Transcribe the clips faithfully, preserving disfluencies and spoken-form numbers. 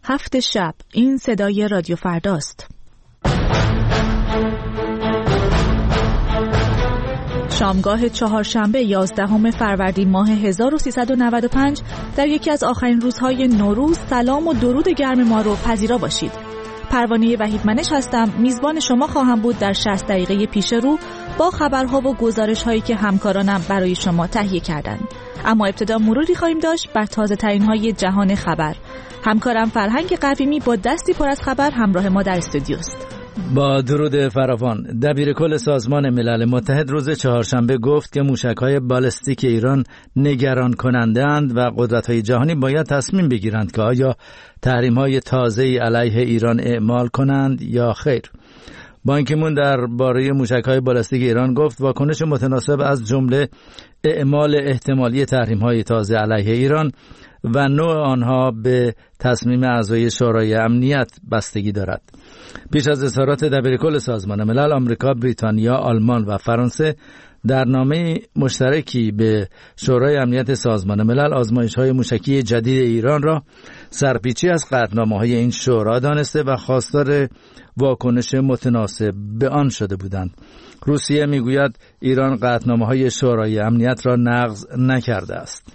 هفت شب. این صدای رادیو فرداست. شامگاه چهارشنبه یازدهم فروردین ماه هزار و سیصد و نود و پنج در یکی از آخرین روزهای نوروز سلام و درود گرم ما رو پذیرا باشید. پروانه وحیدمنش هستم، میزبان شما خواهم بود در شصت دقیقه پیش رو با خبرها و گزارش هایی که همکارانم برای شما تهیه کردند. اما ابتدا مروری خواهیم داشت بر تازه ترین های جهان خبر. همکارم فرهنگ قویمی با دستی پر از خبر همراه ما در استودیوست. با درود فراوان. دبیرکل سازمان ملل متحد روز چهارشنبه گفت که موشک‌های بالستیک ایران نگران کننده اند و قدرت‌های جهانی باید تصمیم بگیرند که آیا تحریم‌های تازه‌ای علیه ایران اعمال کنند یا خیر. بان کی مون درباره موشک‌های بالستیک ایران گفت واکنش متناسب از جمله اعمال احتمالی تحریم‌های تازه علیه ایران و نوع آنها به تصمیم اعضای شورای امنیت بستگی دارد. پیش از اظهارات دبیرکل سازمان ملل، آمریکا، بریتانیا، آلمان و فرانسه در نامه مشترکی به شورای امنیت سازمان ملل آزمایش‌های موشکی جدید ایران را سرپیچی از قطعنامه‌های این شورا دانسته و خواستار واکنش متناسب به آن شده بودند. روسیه میگوید ایران قطعنامه‌های شورای امنیت را نقض نکرده است.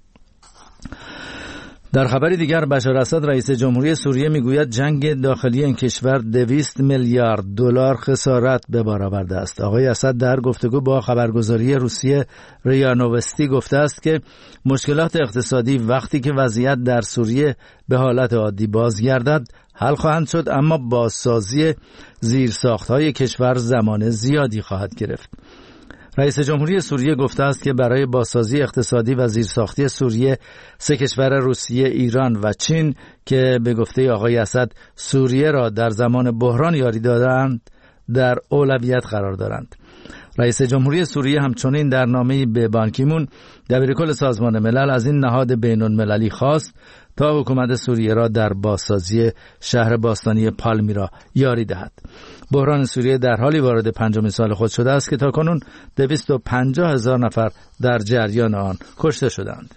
در خبری دیگر، بشار اسد رئیس جمهوری سوریه میگوید جنگ داخلی این کشور دویست میلیارد دلار خسارت به بار آورده است. آقای اسد در گفتگو با خبرگزاری روسیه ریا نوستی گفته است که مشکلات اقتصادی وقتی که وضعیت در سوریه به حالت عادی بازگردد حل خواهند شد، اما بازسازی زیرساخت‌های کشور زمان زیادی خواهد گرفت. رئیس جمهوری سوریه گفته است که برای بازسازی اقتصادی و زیرساختی سوریه سه کشور روسیه، ایران و چین که به گفته آقای اسد سوریه را در زمان بحران یاری دادند در اولویت قرار دارند. رئیس جمهوری سوریه همچنین در نامه‌ای به بان کی مون دبیرکل سازمان ملل از این نهاد بین‌المللی خواست تا حکومت سوریه را در بازسازی شهر باستانی پالمیرا یاری دهد. بحران سوریه در حالی وارد پنجمین سال خود شده است که تاکنون دویست و پنجاه هزار نفر در جریان آن کشته شدند.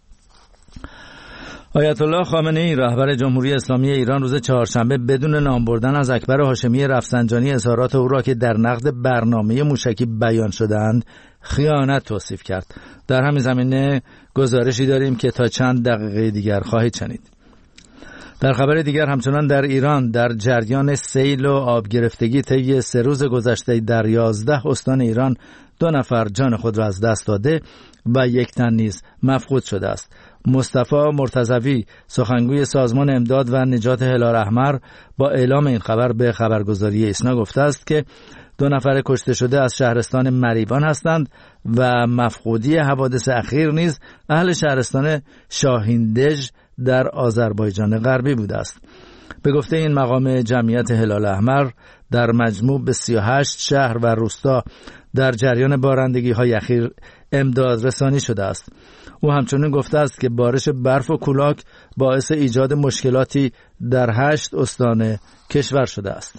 آیت الله خامنه ای رهبر جمهوری اسلامی ایران روز چهارشنبه بدون نام بردن از اکبر هاشمی رفسنجانی اظهارات او را که در نقد برنامه موشکی بیان شدند خیانت توصیف کرد. در همین زمینه گزارشی داریم که تا چند دقیقه دیگر خواهید شنید. در خبر دیگر همچنان در ایران در جریان سیل و آب گرفتگی طی سه روز گذشته در یازده استان ایران دو نفر جان خود را از دست داده و یک تن نیز مفقود شده است. مصطفی مرتضوی سخنگوی سازمان امداد و نجات هلال احمر با اعلام این خبر به خبرگزاری ایسنا گفته است که دو نفر کشته شده از شهرستان مریوان هستند و مفقودی حوادث اخیر نیز اهل شهرستان شاهیندژ در آذربایجان غربی بوده است. به گفته این مقام جمعیت هلال احمر در مجموع به سی و هشت شهر و روستا در جریان بارندگی های اخیر امداد رسانی شده است. او همچنین گفته است که بارش برف و کولاک باعث ایجاد مشکلاتی در هشت استان کشور شده است.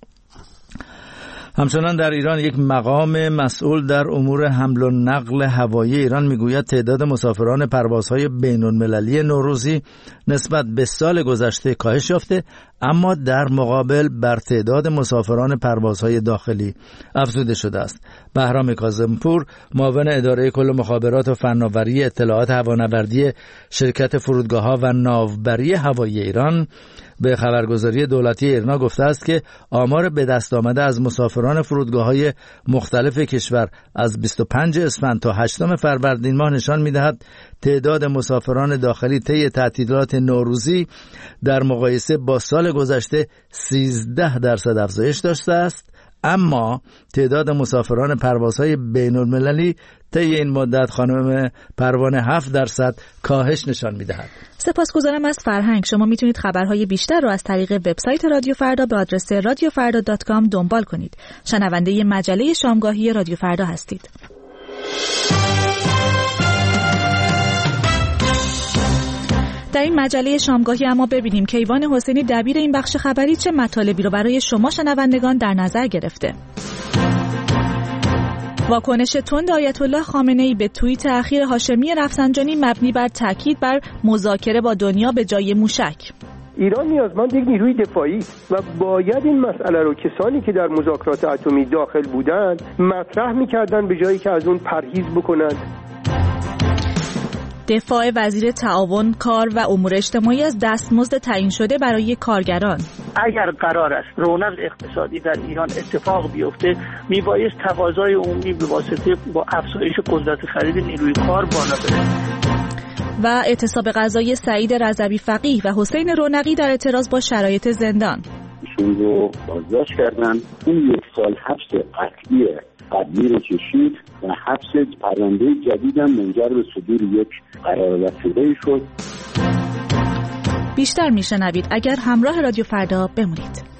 همچنان در ایران یک مقام مسئول در امور حمل و نقل هوایی ایران میگوید تعداد مسافران پروازهای بین‌المللی نوروزی نسبت به سال گذشته کاهش یافته، اما در مقابل بر تعداد مسافران پروازهای داخلی افزوده شده است. بهرام کاظمپور معاون اداره کل مخابرات و فناوری اطلاعات هوانوردی شرکت فرودگاه‌ها و ناوبری هوایی ایران به خبرگزاری دولتی ایرنا گفته است که آمار به دست آمده از مسافران فرودگاه‌های مختلف کشور از بیست و پنجم اسفند تا هشتم فروردین ماه نشان می‌دهد تعداد مسافران داخلی طی تعطیلات نوروزی در مقایسه با سال گذشته سیزده درصد افزایش داشته است، اما تعداد مسافران پروازهای بین‌المللی طی این مدت خانم پروانه هفت درصد کاهش نشان می‌دهد. سپاسگزارم از فرهنگ. شما میتونید خبرهای بیشتر رو از طریق وبسایت رادیو فردا به آدرس رادیو فردا دات کام دنبال کنید. شنونده مجله شامگاهی رادیو فردا هستید. در این مجله شامگاهی اما ببینیم کیوان حسینی دبیر این بخش خبری چه مطالبی رو برای شما شنوندگان در نظر گرفته. واکنش تند آیت الله خامنه ای به توییت اخیر هاشمی رفسنجانی مبنی بر تاکید بر مذاکره با دنیا به جای موشک. ایران نیازمند یک نیروی دفاعی و باید این مسئله رو کسانی که در مذاکرات اتمی داخل بودند مطرح می‌کردن به جایی که از اون پرهیز بکنند. دفاع وزیر تعاون، کار و امور اجتماعی از دستمزد تعیین شده برای کارگران. اگر قرار است رونق اقتصادی در ایران اتفاق بیفته، میبایست تقاضای عمومی به واسطه با افزایش قدرت خرید نیروی کار بالا بره. و اعتصاب غذایی سعید رضوی فقیه و حسین رونقی در اعتراض با شرایط زندان. ایشون رو بازداشت کردن، اون یک سال حبس قطعی قبلی رو کشید و حبس پرونده جدیدم منجر به صدور یک قرارداد شده شد. بیشتر میشنوید اگر همراه رادیو فردا بمونید.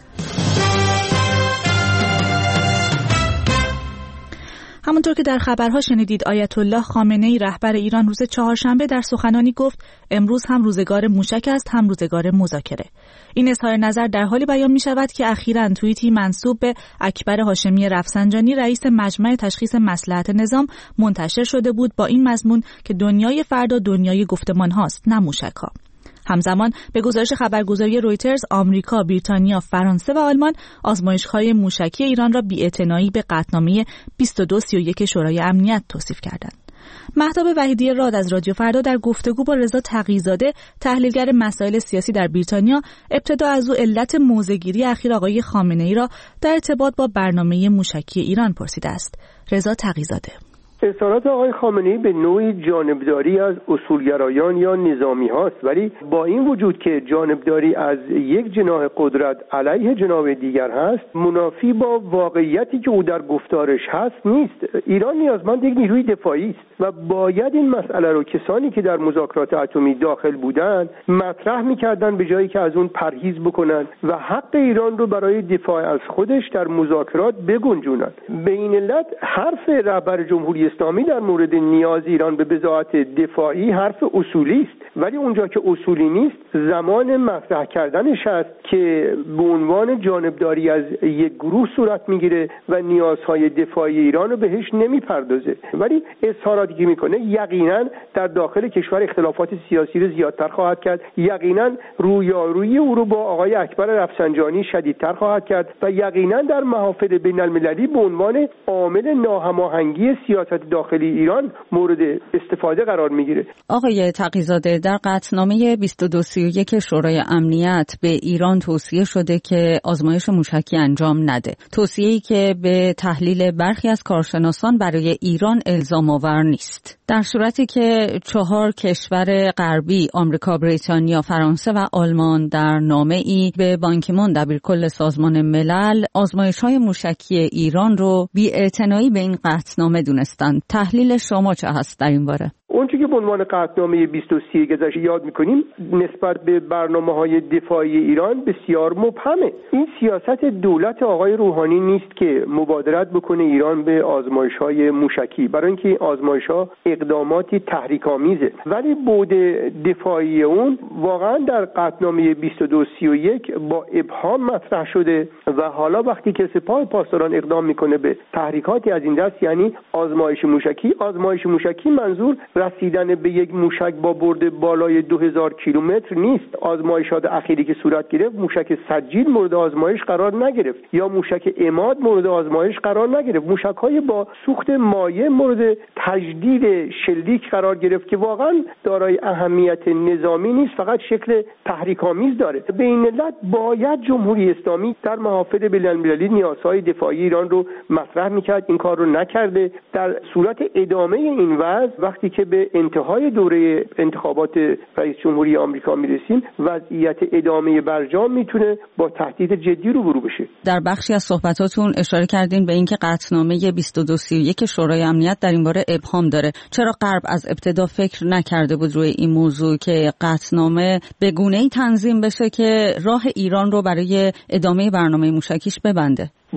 همونطور که در خبرها شنیدید، آیت الله خامنه‌ای رهبر ایران روز چهارشنبه در سخنانی گفت امروز هم روزگار موشک است هم روزگار مذاکره. این اظهار نظر در حالی بیان می شود که اخیراً توییتی منسوب به اکبر هاشمی رفسنجانی رئیس مجمع تشخیص مصلحت نظام منتشر شده بود با این مضمون که دنیای فردا دنیای گفتمان هاست نه موشک‌ها. همزمان به گزارش خبرگزاری رویترز، آمریکا، بریتانیا، فرانسه و آلمان آزمایش‌های موشکی ایران را بی‌اعتنایی به قطعنامه بیست و دو سی و یک شورای امنیت توصیف کردند. مهتاب وحیدی راد از رادیو فردا در گفتگو با رضا تقی‌زاده، تحلیلگر مسائل سیاسی در بریتانیا، ابتدا از او علت موضع‌گیری اخیر آقای خامنه‌ای را در ارتباط با برنامه موشکی ایران پرسیده است. رضا تقی‌زاده: اظهارات آقای خامنه‌ای به نوعی جانبداری از اصولگرایان یا نظامی هاست، ولی با این وجود که جانبداری از یک جناح قدرت علیه جناح دیگر هست، منافی با واقعیتی که او در گفتارش هست نیست. ایران نیازمند یک نیروی دفاعی است و باید این مسئله رو کسانی که در مذاکرات اتمی داخل بودند مطرح می‌کردن به جایی که از اون پرهیز بکنن و حق ایران رو برای دفاع از خودش در مذاکرات بگنجونن. به این علت حرف رهبر جمهوری اسلامی در مورد نیاز ایران به بضاعت دفاعی حرف اصولی است، ولی اونجا که اصولی نیست زمان مطرح کردنش است که به عنوان جانبداری از یک گروه صورت میگیره و نیازهای دفاعی ایران رو بهش نمیپردازه. ولی اظهاراتی که میکنه یقینا در داخل کشور اختلافات سیاسی رو زیادتر خواهد کرد، یقینا رویارویی او رو با آقای اکبر رفسنجانی شدیدتر خواهد کرد و یقینا در محافل بین المللی به عنوان عامل ناهماهنگی سیاست داخلی ایران مورد استفاده قرار میگیره. آقای تقی‌زاده، در قطعنامه بیست و دو سی و یک شورای امنیت به ایران توصیه شده که آزمایش موشکی انجام نده. توصیه‌ای که به تحلیل برخی از کارشناسان برای ایران الزام آور نیست. در صورتی که چهار کشور غربی، آمریکا، بریتانیا، فرانسه و آلمان در نامه‌ای به بان کی مون دبیرکل سازمان ملل آزمایش‌های موشکی ایران رو بی‌اعتنایی به این قطعنامه دونستند. تحلیل شما چه هست در این باره؟ اونچه که به عنوان قطعنامه بیست و سی گذشته یاد میکنیم نسبت به برنامه‌های دفاعی ایران بسیار مبهمه. این سیاست دولت آقای روحانی نیست که مبادرت بکنه ایران به آزمایش‌های موشکی، برای اینکه این آزمایش‌ها اقداماتی تحریک‌آمیزه، ولی بعد دفاعی اون واقعا در قطعنامه بیست و دو سی و یک با ابهام مطرح شده و حالا وقتی که سپاه پاسداران اقدام میکنه به تحریکاتی از این دست، یعنی آزمایش موشکی، آزمایش موشکی منظور رسیدن به یک موشک با برد بالای دو هزار کیلومتر نیست. آزمایشات اخیری که صورت گرفت موشک سجیل مورد آزمایش قرار نگرفت یا موشک عماد مورد آزمایش قرار نگرفت. موشک‌های با سوخت مایع مورد تجدید شلیک قرار گرفت که واقعا دارای اهمیت نظامی نیست، فقط شکل تحریک‌آمیز داره. به این علت باید جمهوری اسلامی در محافل بین‌المللی نیازهای دفاعی ایران رو مطرح می‌کرد، این کار رو نکرده. در صورت ادامه این وضع وقتی که به انتهای دوره انتخابات رئیس جمهوری آمریکا میرسیم وضعیت ادامه برجام میتونه با تهدید جدی روبرو بشه. در بخشی از صحبتاتون اشاره کردین به اینکه قطعنامه بیست و دو سی و یک شورای امنیت در این باره ابهام داره. چرا غرب از ابتدا فکر نکرده بود روی این موضوع که قطعنامه به گونه‌ای تنظیم بشه که راه ایران رو برای ادامه برنامه موشکیش ببنده؟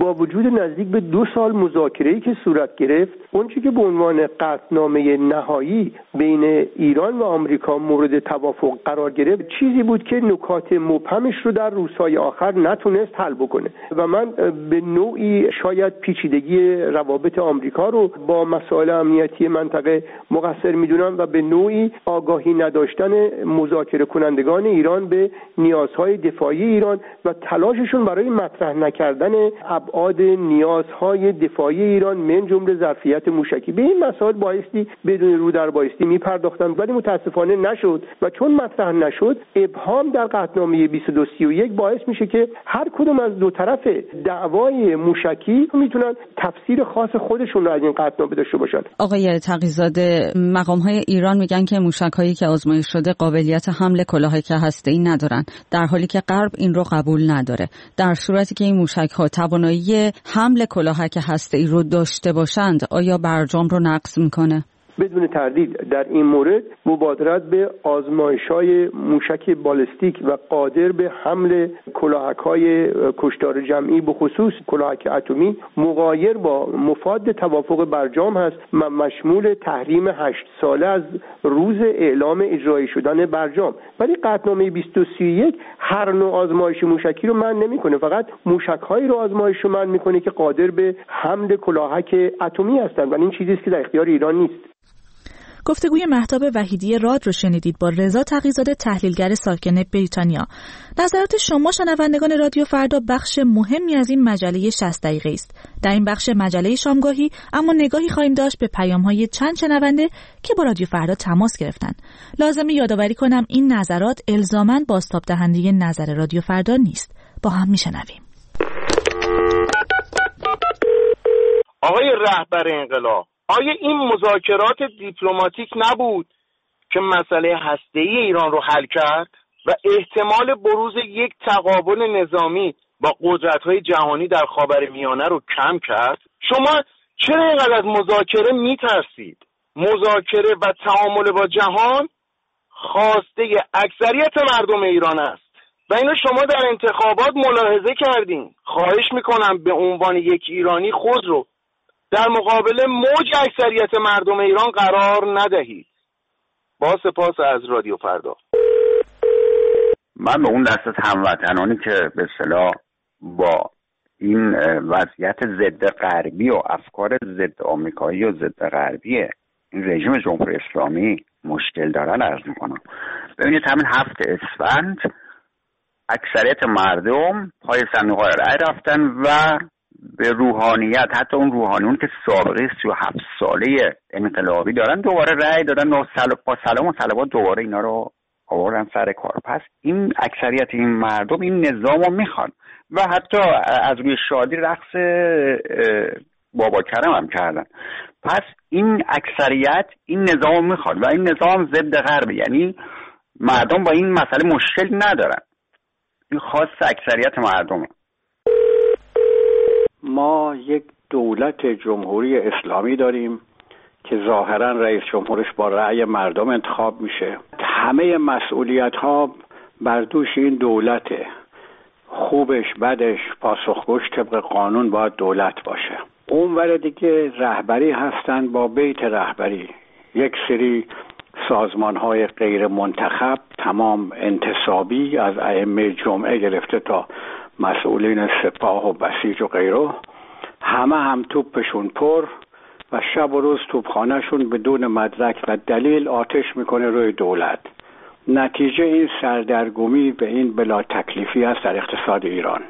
با وجود نزدیک به دو سال مذاکره‌ای که صورت گرفت، اون چیزی که به عنوان قطعنامه نهایی بین ایران و آمریکا مورد توافق قرار گرفت چیزی بود که نکات مبهمش رو در روزهای آخر نتونست حل بکنه و من به نوعی شاید پیچیدگی روابط آمریکا رو با مسائل امنیتی منطقه مقصر میدونم و به نوعی آگاهی نداشتن مذاکره کنندگان ایران به نیازهای دفاعی ایران و تلاششون برای مطرح نکردن ابعاد نیازهای دفاعی ایران من جمله ظرفیت موشکی. به این مسائل بایستی بدون رو در بایستی میپرداختن ولی متاسفانه نشد و چون مطرح نشد ابهام در قطعنامه بیست و دو سی و یک باعث میشه که هر کدوم از دو طرف دعوای موشکی میتونن تفسیر خاص خودشون رو از این قطعنامه داشته باشن. آقای تقی‌زاده، مقام‌های ایران میگن که موشک‌هایی که آزمایش شده قابلیت حمل کلاهک هسته‌ای ندارن، در حالی که غرب این رو قبول نداره. در صورتی که این موشک‌ها توانایی حمل کلاهک هسته‌ای رو داشته باشند، آیا برجام رو نقض میکنه؟ بدون تردید در این مورد مبادرت به آزمایش‌های موشک بالستیک و قادر به حمل کلاهک‌های کشتار جمعی به خصوص کلاهک اتمی مغایر با مفاد توافق برجام هست و مشمول تحریم هشت ساله از روز اعلام اجرایی شدن برجام. ولی قطعنامه بیست و سی و یک هر نوع آزمایش موشکی رو منع نمی‌کنه، فقط موشک‌هایی رو آزمایش رو منع می‌کنه که قادر به حمل کلاهک اتمی هستند و این چیزی است که در اختیار ایران نیست. گفتگوی مهتاب وحیدی راد رو شنیدید با رضا تقی‌زاده، تحلیلگر ساکن بریتانیا. نظرات شما شنوندگان رادیو فردا بخش مهمی از این مجله شصت دقیقه است. در این بخش مجله شامگاهی اما نگاهی خواهیم داشت به پیام‌های چند شنونده که با رادیو فردا تماس گرفتن. لازمه یادآوری کنم این نظرات الزاماً بازتاب دهنده نظر رادیو فردا نیست. با هم میشنویم. آقای رهبر انقلاب، آیا این مذاکرات دیپلماتیک نبود که مسئله هسته‌ای ایران رو حل کرد و احتمال بروز یک تقابل نظامی با قدرت‌های جهانی در خاورمیانه رو کم کرد؟ شما چرا اینقدر از مذاکره میترسید؟ مذاکره و تعامل با جهان خواسته اکثریت مردم ایران است و اینو شما در انتخابات ملاحظه کردین. خواهش میکنم به عنوان یک ایرانی خود رو در مقابل موج اکثریت مردم ایران قرار ندهید. با سپاس از رادیو فردا. من به اون دسته هموطنانی که به اصطلاح با این وضعیت ضد غربی و افکار ضد آمریکایی و ضد غربی این رژیم جمهوری اسلامی مشکل دارن عرض میکنم. ببینید همین هفت اسفند اکثریت مردم پای صندوق‌های رای رفتن و به روحانیت، حتی اون روحانیون که سابقه سی و هفت ساله انقلابی دارن، دوباره رأی دادن و با سلام و صلوات دوباره اینا رو آوردن سر کار. پس این اکثریت این مردم این نظام رو میخوان و حتی از روی شادی رقص بابا کرم هم کردن. پس این اکثریت این نظام رو میخوان و این نظام ضد غربه، یعنی مردم با این مسئله مشکل ندارن. این خاص اکثریت مردمه. ما یک دولت جمهوری اسلامی داریم که ظاهرا رئیس جمهورش با رأی مردم انتخاب میشه. همه مسئولیت ها بر دوش این دولته. خوبش بدش پاسخگوش طبق قانون باید دولت باشه. اونور دیگه رهبری هستن با بیت رهبری، یک سری سازمان های غیر منتخب تمام انتصابی از ائمه جمعه گرفته تا مسئولین سپاه و بسیج و غیره، همه هم توپشون پر و شب و روز توپخانهشون بدون مدرک و دلیل آتش میکنه روی دولت. نتیجه این سردرگمی به این بلا تکلیفی است در اقتصاد ایران.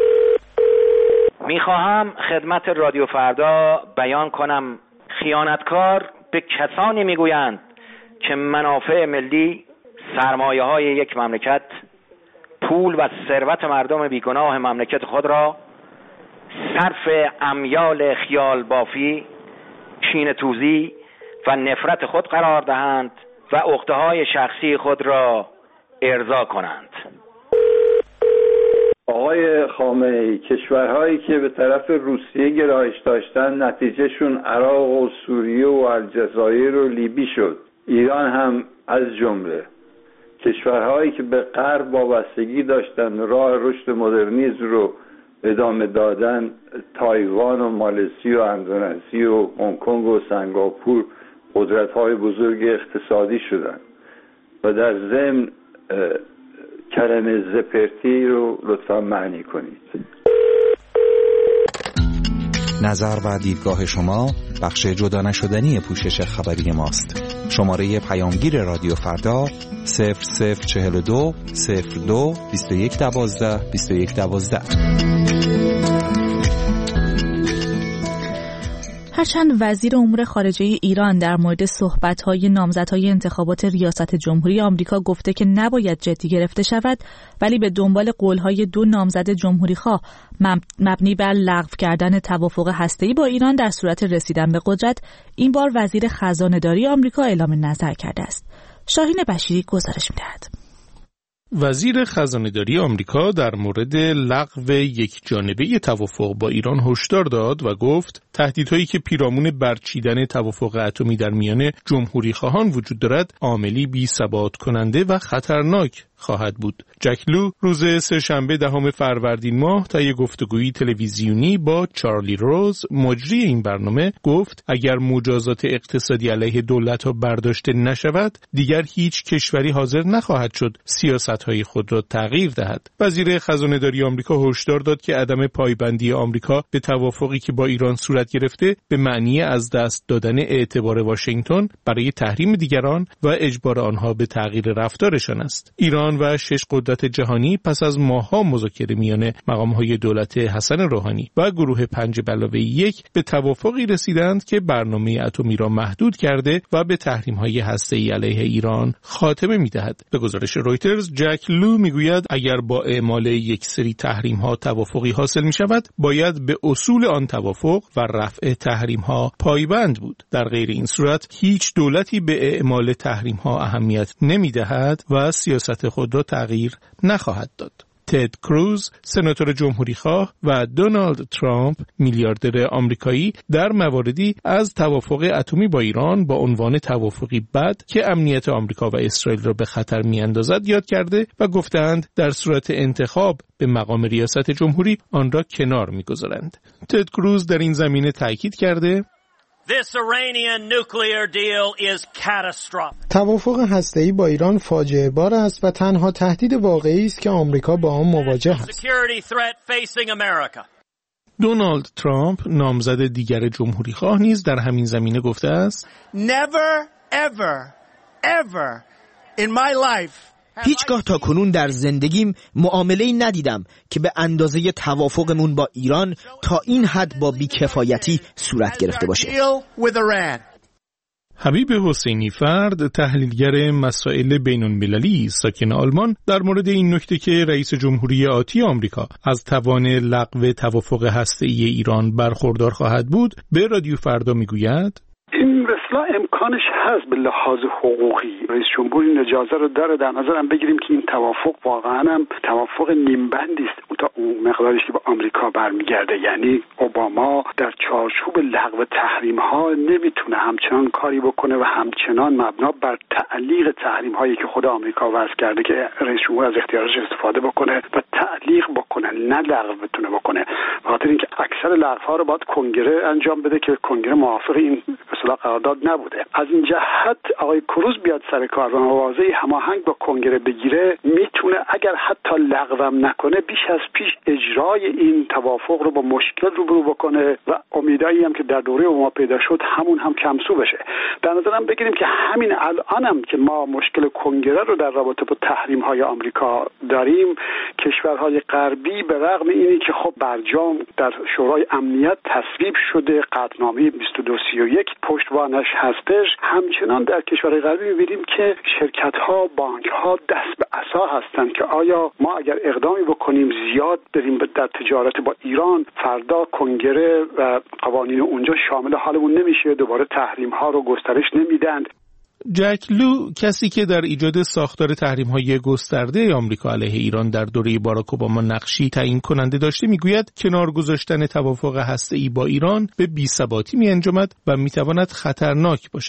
میخواهم خدمت رادیو فردا بیان کنم خیانتکار به کسانی میگویند که منافع ملی، سرمایه های یک مملکت، پول و ثروت مردم بیگناه مملکت خود را صرف امیال خیال بافی، کینه توزی و نفرت خود قرار دهند و عقده‌های شخصی خود را ارضا کنند. آقای خامنه‌ای، کشورهایی که به طرف روسیه گرایش داشتن نتیجهشون عراق و سوریه و الجزایر و لیبی شد. ایران هم از جمله. کشورهایی که به غرب وابستگی داشتن راه رشد مدرنیسم رو ادامه دادن تایوان و مالزی و اندونزی و هنگ کنگ و سنگاپور قدرت‌های بزرگ اقتصادی شدن و در ضمن کلمه زپرتی رو لطفا معنی کنید. نظر و دیدگاه شما بخش جدا نشدنی پوشش خبری ماست. شماره پیامگیر رادیو فردا صفر صفر چهل و دو صفر دو بیست و یک دوازده بیست و یک دوازده. هرچند وزیر امور خارجه ایران در مورد صحبت‌های نامزدهای انتخابات ریاست جمهوری آمریکا گفته که نباید جدی گرفته شود، ولی به دنبال قول‌های دو نامزد جمهوری‌خواه مبنی بر لغو کردن توافق هسته‌ای با ایران در صورت رسیدن به قدرت، این بار وزیر خزانه‌داری آمریکا اعلام نظر کرده است. شاهین بشیری گزارش می‌دهد. وزیر خزانه‌داری آمریکا در مورد لغو یک جانبه توافق با ایران هشدار داد و گفت تهدیدهایی که پیرامون برچیدن توافق اتمی در میان جمهوری خواهان وجود دارد عاملی بی ثبات کننده و خطرناک خواهد بود. جک لو روز سه‌شنبه دهم فروردین ماه طی گفتگویی تلویزیونی با چارلی روز مجری این برنامه گفت اگر مجازات اقتصادی علیه دولت‌ها برداشته نشود دیگر هیچ کشوری حاضر نخواهد شد سیاست‌های خود را تغییر دهد. وزیر خزانه‌داری آمریکا هشدار داد که عدم پایبندی آمریکا به توافقی که با ایران صورت گرفته به معنی از دست دادن اعتبار واشنگتن برای تحریم دیگران و اجبار آنها به تغییر رفتارشان است. ایران و شش قدرت جهانی پس از ماه‌ها مذاکره میان مقام‌های دولت حسن روحانی و گروه پنج به علاوه یک به توافقی رسیدند که برنامه اتمی را محدود کرده و به تحریم‌های هسته‌ای علیه ایران خاتمه می‌دهد. به گزارش رویترز جک لو میگوید اگر با اعمال یک سری تحریم‌ها توافقی حاصل می‌شود باید به اصول آن توافق و رفع تحریم‌ها پایبند بود. در غیر این صورت هیچ دولتی به اعمال تحریم‌ها اهمیت نمی‌دهد و سیاست خود را تغییر نخواهد داد. تد کروز سناتور جمهوریخواه و دونالد ترامپ میلیاردر آمریکایی در مواردی از توافق اتمی با ایران با عنوان توافقی بد که امنیت آمریکا و اسرائیل را به خطر میاندازد یاد کرده و گفتند در صورت انتخاب به مقام ریاست جمهوری آن را کنار میگذارند. تد کروز در این زمینه تاکید کرده This Iranian nuclear deal is catastrophic. توافق هسته‌ای با ایران فاجعه بار است و تنها تهدید واقعی است که آمریکا با آن مواجه است. دونالد ترامپ نامزد دیگر جمهوریخواه نیز در همین زمینه گفته است Never ever ever in my life هیچگاه تا کنون در زندگیم معامله‌ای ندیدم که به اندازه توافقمون با ایران تا این حد با بی‌کفایتی صورت گرفته باشه. حبیب حسینی فرد تحلیلگر مسائل بین‌المللی ساکن آلمان در مورد این نکته که رئیس جمهوری آتی آمریکا از توان لغو توافق هسته‌ای ایران برخوردار خواهد بود به رادیو فردا میگوید این اصلا امکانش هست به لحاظ حقوقی. رئیس جمهور این اجازه رو داره. در نظرم بگیریم که این توافق واقعا هم توافق نیمبندی است تا اون مقدارش که با آمریکا برمیگرده. یعنی اوباما در چارچوب لغو تحریم ها نمیتونه همچنان کاری بکنه و همچنان مبنا بر تعلیق تحریم هایی که خود آمریکا وضع کرده که رئیس جمهور از اختیارش استفاده بکنه و تعلیق بکنه، نه لغو بتونه بکنه. بخاطر اینکه اکثر لغو ها رو باید کنگره انجام بده که کنگره موافق این اصلا قرارداد نبوده. از این جهت آقای کروز بیاد سر کار و واضحی هماهنگ با کنگره بگیره، میتونه اگر حتی لغوم نکنه بیش از پیش اجرای این توافق رو با مشکل روبرو بکنه و امیدایی هم که در دوره اوباما پیدا شد همون هم کمسو بشه. در نظرم بگیریم که همین الانم که ما مشکل کنگره رو در رابطه با تحریم های آمریکا داریم، کشورهای غربی به رغم اینی که خب برجام در شورای امنیت تصویب شده، قطعنامه بیست و دو سی و یک پشتوانش هستش، همچنان در کشورهای غربی می‌بینیم که شرکت‌ها، بانک‌ها دست به عصا هستند که آیا ما اگر اقدامی بکنیم زیاد بریم در تجارت با ایران، فردا کنگره و قوانین اونجا شامل حالمون نمیشه، دوباره تحریم‌ها رو گسترش نمیدن. جک لو، کسی که در ایجاد ساختار تحریم‌های گسترده آمریکا علیه ایران در دوره باراک اوباما نقشی تعیین کننده داشته، میگوید کنار گذاشتن توافق هسته‌ای با ایران به بی‌ثباتی می‌انجامد و می‌تواند خطرناک باشد.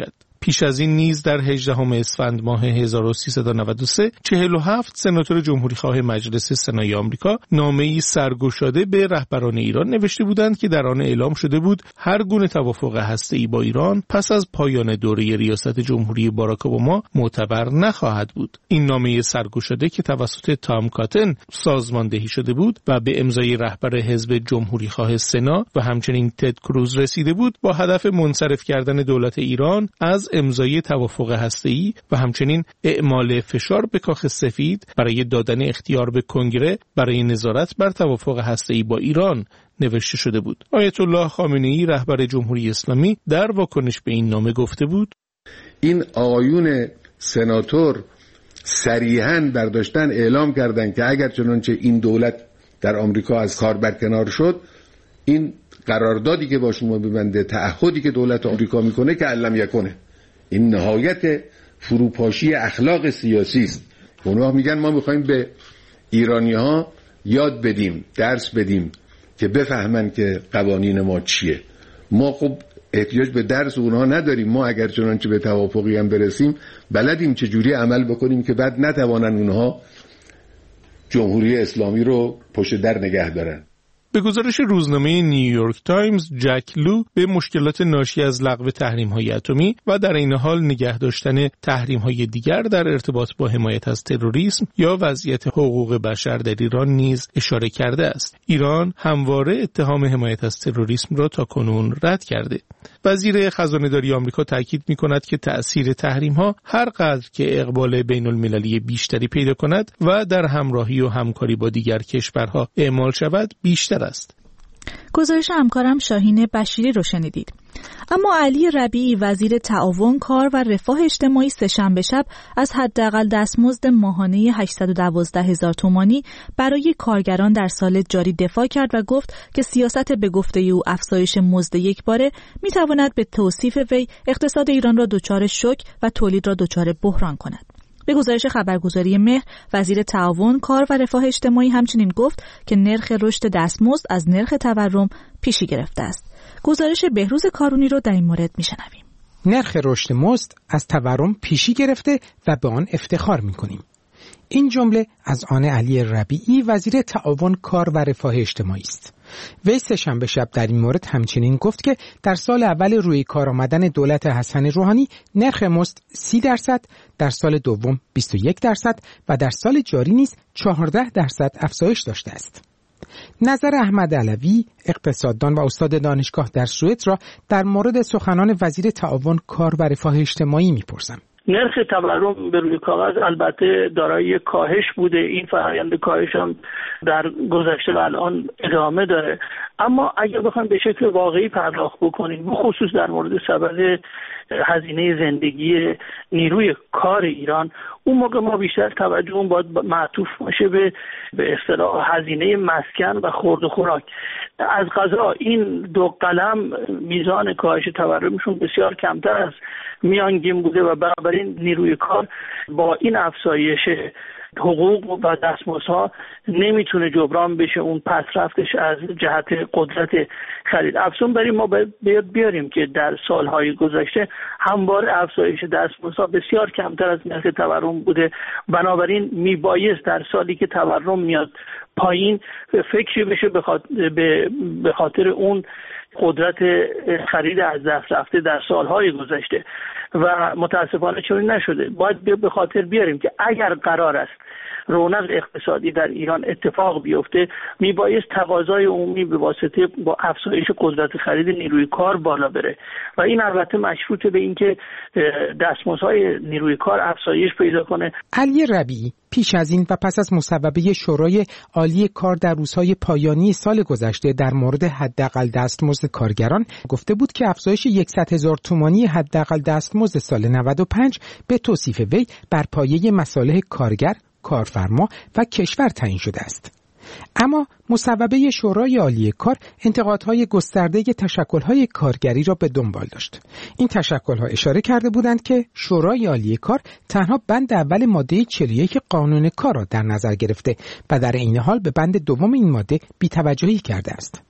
پیش از این نیز در هجدهم اسفند ماه هزار و سیصد و نود و سه چهل و هفت سناتور جمهوریخواه مجلس سنای آمریکا نامه‌ای سرگشاده به رهبران ایران نوشته بودند که در آن اعلام شده بود هر گونه توافق هسته‌ای با ایران پس از پایان دوره ریاست جمهوری باراک اوباما معتبر نخواهد بود. این نامه سرگشاده که توسط تام کاتن سازماندهی شده بود و به امضای رهبر حزب جمهوریخواه سنا و همچنین تد کروز رسیده بود با هدف منصرف کردن دولت ایران از امضای توافق هسته‌ای و همچنین اعمال فشار به کاخ سفید برای دادن اختیار به کنگره برای نظارت بر توافق هسته‌ای با ایران نوشته شده بود. آیت الله خامنه‌ای رهبر جمهوری اسلامی در واکنش به این نامه گفته بود: این آقایون سناتور صریحاً برداشتن اعلام کردند که اگر چنانچه این دولت در آمریکا از کار برکنار شد، این قراردادی که با شما می‌بنده، تعهدی که دولت آمریکا میکنه که علم یکنه. این نهایت فروپاشی اخلاق سیاسی است. اونها میگن ما میخوایم به ایرانی‌ها یاد بدیم، درس بدیم که بفهمن که قوانین ما چیه. ما خب احتیاج به درس اونها نداریم. ما اگر چنانچه به توافقی هم برسیم بلدیم چجوری عمل بکنیم که بعد نتوانن اونها جمهوری اسلامی رو پشت در نگه دارن. به گزارش روزنامه نیویورک تایمز، جک لو به مشکلات ناشی از لغو تحریم‌های اتمی و در این حال نگه داشتن تحریم‌های دیگر در ارتباط با حمایت از تروریسم یا وضعیت حقوق بشر در ایران نیز اشاره کرده است. ایران همواره اتهام حمایت از تروریسم را تاکنون رد کرده. وزیر خزانه‌داری آمریکا تاکید می‌کند که تأثیر تحریم‌ها هر قدر که اقبال بین‌المللی بیشتری پیدا کند و در همراهی و همکاری با دیگر کشورها اعمال شود بیشتر است. گزارش همکارم شاهین بشیری رو شنیدید. اما علی ربیعی وزیر تعاون، کار و رفاه اجتماعی سه‌شنبه شب از حداقل دستمزد ماهانه هشتصد و دوازده هزار تومانی برای کارگران در سال جاری دفاع کرد و گفت که سیاست به گفته او افزایش مزد یکباره می‌تواند به توصیف وی اقتصاد ایران را دچار شوک و تولید را دچار بحران کند. به گزارش خبرگزاری مهر، وزیر تعاون، کار و رفاه اجتماعی همچنین گفت که نرخ رشد دستمزد از نرخ تورم پیشی گرفته است. گزارش بهروز کارونی رو در این مورد میشنویم. نرخ رشد مزد از تورم پیشی گرفته و به آن افتخار میکنیم. این جمله از آن علی ربیعی وزیر تعاون، کار و رفاه اجتماعی است. وی سه‌شنبه شب در این مورد همچنین گفت که در سال اول روی کار آمدن دولت حسن روحانی نرخ مزد سی درصد، در سال دوم بیست و یک درصد و در سال جاری نیز چهارده درصد افزایش داشته است. نظر احمد علوی، اقتصاددان و استاد دانشگاه در سوئد را در مورد سخنان وزیر تعاون، کار و رفاه اجتماعی می‌پرسم. نرخ تورم به روی کاغذ البته دارای کاهش بوده. این فرآیند کاهش هم در گذشته و الان ادامه داره، اما اگر بخوایم به شکل واقعی پرداخت بکنیم، خصوص در مورد سبد هزینه زندگی نیروی کار ایران، اون موقع ما بیشتر توجهمون باید معطوف باشه به به اصطلاح هزینه مسکن و خورد و خوراک. از قضا این دو قلم میزان کاهش تورمشون بسیار کمتر از میانگین بوده و بنابراین نیروی کار با این افزایش حقوق و دستمزدها نمیتونه جبران بشه اون پس رفتش از جهت قدرت خرید. افزون بر این ما باید بیاریم که در سالهای گذشته همواره افزایش دستمزدها بسیار کمتر از نرخ تورم بوده، بنابراین میبایست در سالی که تورم میاد پایین فکری بشه به خاطر اون قدرت خرید از دست رفته در سالهای گذشته و متاسفانه چنین نشده. باید به خاطر بیاریم که اگر قرار است رونق اقتصادی در ایران اتفاق بیفته، میبایست تقاضای عمومی به واسطه با افزایش قدرت خرید نیروی کار بالا بره و این البته مشروط به اینکه دستمزدهای نیروی کار افزایش پیدا کنه. علی ربیعی پیش از این و پس از مصوبه شورای عالی کار در روزهای پایانی سال گذشته در مورد حداقل دستمزد کارگران گفته بود که افزایش صد هزار تومانی حداقل دستمزد سال نود و پنج به توصیف وی بر پایه مصالح کارگر، کارفرما و کشور تعیین شده است. اما مصوبه شورای عالی کار انتقادهای گسترده تشکل‌های کارگری را به دنبال داشت. این تشکل‌ها اشاره کرده بودند که شورای عالی کار تنها بند اول ماده چهل و یک قانون کار را در نظر گرفته و در این حال به بند دوم این ماده بی‌توجهی کرده است.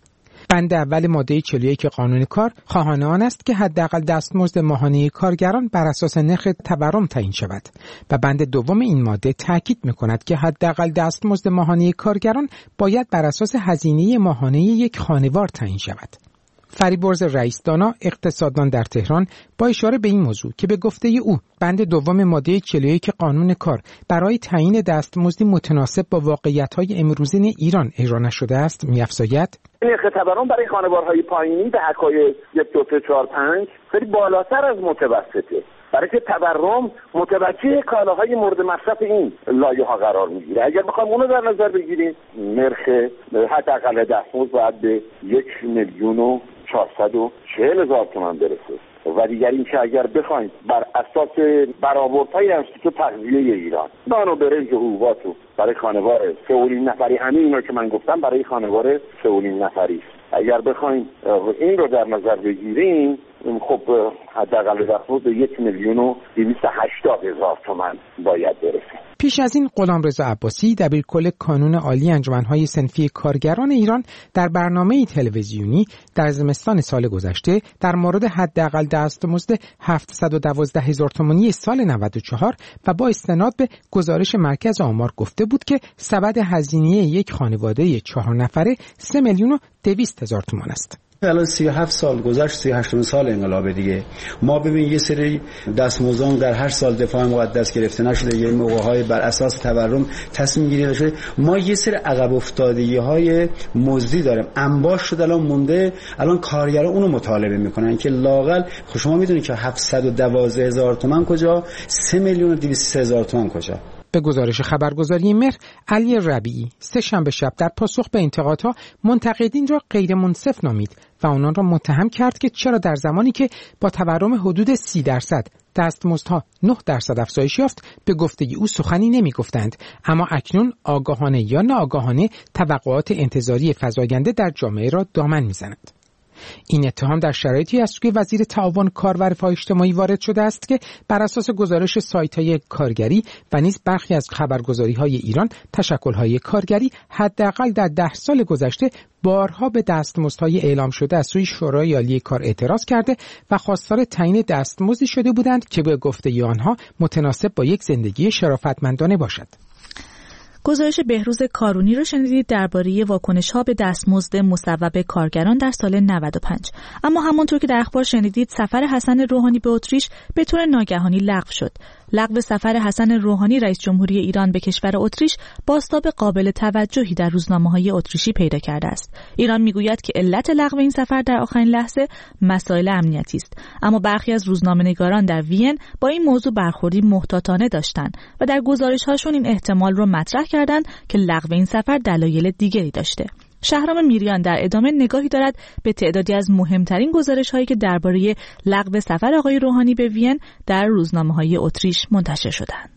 بند اول ماده چهل و یک قانون کار خواهان آن است که حداقل دستمزد ماهانه کارگران بر اساس نرخ تورم تعیین شود و بند دوم این ماده تاکید می‌کند که حداقل دستمزد ماهانه کارگران باید بر اساس هزینه ماهانه یک خانوار تعیین شود. فریبرز رئیس دانا اقتصاددان در تهران با اشاره به این موضوع که به گفته او بند دوم ماده چهل و یک قانون کار برای تعیین دستمزدی متناسب با واقعیت‌های امروزین ایران اجرا نشده است، می‌افزاید نرخ تورم برای خانوارهای پایینی به حکای یک دو سه چهار پنج خیلی بالاتر از متوسطه، برای که تورم متوجه کالاهای مورد مصرف این لایه‌ها قرار میگیره. اگر بخوام اونو در نظر بگیریم نرخ حداقل دستمزد باید به یک میلیون و چهارصد و چهل هزار تومان برسه و دیگر این که اگر بخوایم بر اساس برآوردهای انستیتوت تغذیه ایران نان و برنج و حبوبات برای خانوار سه و نیم نفری، همین اینا که من گفتم برای خانوار سه و نیم نفری، اگر بخوایم این رو در نظر بگیریم خب حداقل دستمزد به یک میلیون و دویست و هشتاد هزار تومان باید برسه. پیش از این غلامرضا عباسی دبیرکل کانون عالی انجمن‌های صنفی کارگران ایران در برنامه تلویزیونی در زمستان سال گذشته در مورد حداقل دستمزد هفتصد و دوازده هزار تومانی سال نود و چهار و با استناد به گزارش مرکز آمار گفته بود که سبد هزینه یک خانواده چهار نفره سه میلیون و دویست هزار تومان است. الان سی و هفت سال گذشت، سی و هشتمین سال انقلاب دیگه. ما ببین یه سری دستمزدان در هر سال دفاع مقدس گرفته نشده، یه موقع‌های بر اساس تورم تصمیم گیری شده. ما یه سری عقب افتادگی‌های مزدی داریم. انباش شده الان مونده، الان کارگرا اونو مطالبه میکنن که لااقل خب شما میدونید که هفتصد و دوازده هزار تومان کجا، سه میلیون و دویست هزار تومان کجا. به گزارش خبرگزاری مهر، علی ربیعی سه شنبه شب در پاسخ به انتقادها منتقدین را غیر منصف نامید و آنان را متهم کرد که چرا در زمانی که با تورم حدود سی درصد دستمزدها نه درصد افزایش یافت به گفته او سخنی نمی گفتند، اما اکنون آگاهانه یا ناآگاهانه توقعات انتظاری فزاینده در جامعه را دامن می‌زنند. این اتهام در شرایطی است که وزیر تعاون کار و رفاه اجتماعی وارد شده است که بر اساس گزارش سایت‌های کارگری و نیز برخی از خبرگزاری‌های ایران تشکل‌های کارگری حداقل در ده سال گذشته بارها به دستمزدهای اعلام شده از سوی شورای عالی کار اعتراض کرده و خواستار تعیین دستمزدی شده بودند که به گفته آنها متناسب با یک زندگی شرافتمندانه باشد. گزارش بهروز کارونی رو شنیدید درباره واکنش‌ها به دستمزد مصوب کارگران در سال نود و پنج. اما همانطور که در اخبار شنیدید سفر حسن روحانی به اتریش به طور ناگهانی لغو شد. لغو سفر حسن روحانی رئیس جمهوری ایران به کشور اتریش بازتاب قابل توجهی در روزنامه‌های اتریشی پیدا کرده است. ایران میگوید که علت لغو این سفر در آخرین لحظه مسائل امنیتی است، اما برخی از روزنامه‌نگاران در وین با این موضوع برخوردی محتاطانه داشتند و در گزارش‌هاشون این احتمال رو مطرح کردند که لغو این سفر دلایل دیگری داشته. شهرام میریان در ادامه نگاهی دارد به تعدادی از مهمترین گزارش‌هایی که درباره لغو سفر آقای روحانی به وین در روزنامه‌های اتریش منتشر شدند.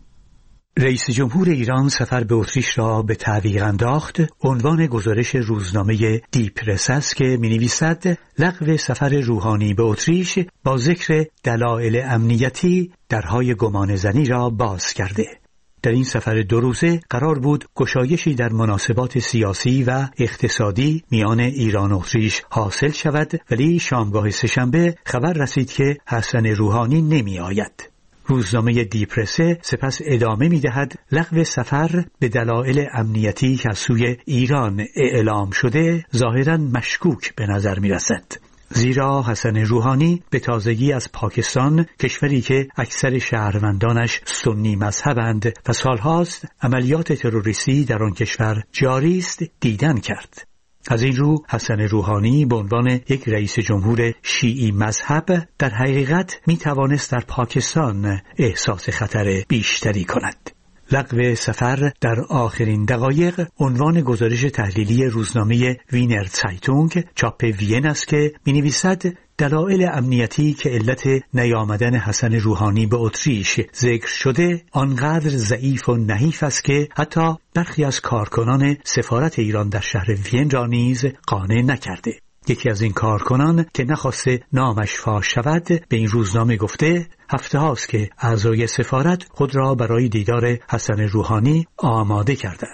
رئیس جمهور ایران سفر به اتریش را به تعویق انداخت. عنوان گزارش روزنامه دی پرس است که می‌نویسد لغو سفر روحانی به اتریش با ذکر دلایل امنیتی درهای گمانه‌زنی را باز کرده. در این سفر دو روزه قرار بود گشایشی در مناسبات سیاسی و اقتصادی میان ایران و اتریش حاصل شود، ولی شامگاه سه‌شنبه خبر رسید که حسن روحانی نمی آید. روزنامه دی پرسه سپس ادامه می دهد لغو سفر به دلایل امنیتی که از سوی ایران اعلام شده ظاهراً مشکوک به نظر می رسد. زیرا حسن روحانی به تازگی از پاکستان، کشوری که اکثر شهروندانش سنی مذهبند و سالهاست عملیات تروریستی در آن کشور جاری است، دیدن کرد. از این رو حسن روحانی به عنوان یک رئیس جمهور شیعی مذهب در حقیقت می توانست در پاکستان احساس خطر بیشتری کند. لغو سفر در آخرین دقایق عنوان گزارش تحلیلی روزنامه وینر زایتونگ چاپ وین است که می‌نویسد دلایل امنیتی که علت نیامدن حسن روحانی به اتریش ذکر شده آنقدر ضعیف و نحیف است که حتی برخی از کارکنان سفارت ایران در شهر وین را نیز قانع نکرده. یکی از این کارکنان که نخواسته نامش فاش شود به این روزنامه گفته هفته هاست که اعضای سفارت خود را برای دیدار حسن روحانی آماده کردند.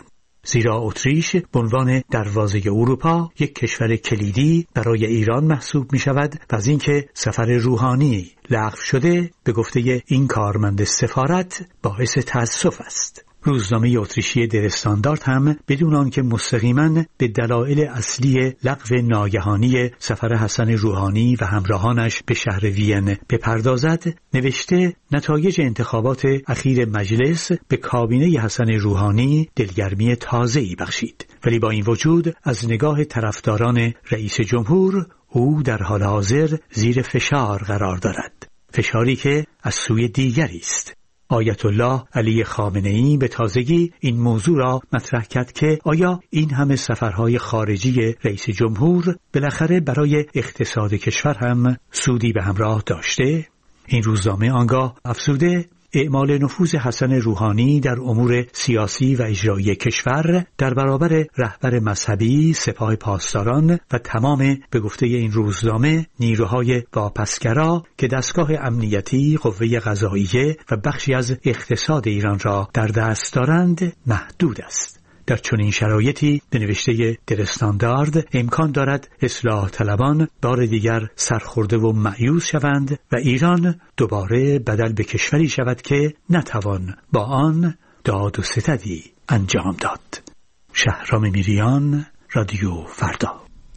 زیرا اتریش به عنوان دروازه اروپا یک کشور کلیدی برای ایران محسوب می شود و از اینکه سفر روحانی لغو شده به گفته این کارمند سفارت باعث تأسف است. روزنامه اتریشی در استاندارد هم بدون آنکه مستقیما به دلایل اصلی لغو ناگهانی سفر حسن روحانی و همراهانش به شهر وین بپردازد، نوشته نتایج انتخابات اخیر مجلس به کابینه حسن روحانی دلگرمی تازه‌ای بخشید، ولی با این وجود از نگاه طرفداران رئیس جمهور او در حال حاضر زیر فشار قرار دارد، فشاری که از سوی دیگری است. آیت الله علی خامنه‌ای به تازگی این موضوع را مطرح کرد که آیا این همه سفرهای خارجی رئیس جمهور بالاخره برای اقتصاد کشور هم سودی به همراه داشته؟ این روزنامه آنگاه افزوده اعمال نفوذ حسن روحانی در امور سیاسی و اجرایی کشور در برابر رهبر مذهبی، سپاه پاسداران و تمام به گفته این روزنامه نیروهای واپسگرا که دستگاه امنیتی، قوه قضاییه و بخشی از اقتصاد ایران را در دست دارند محدود است. در چنین شرایطی به نوشته در استاندارد امکان دارد اصلاح طلبان بار دیگر سرخورده و مایوس شوند و ایران دوباره بدل به کشوری شود که نتوان با آن داد و ستدی انجام داد. شهرام میریان، رادیو فردا.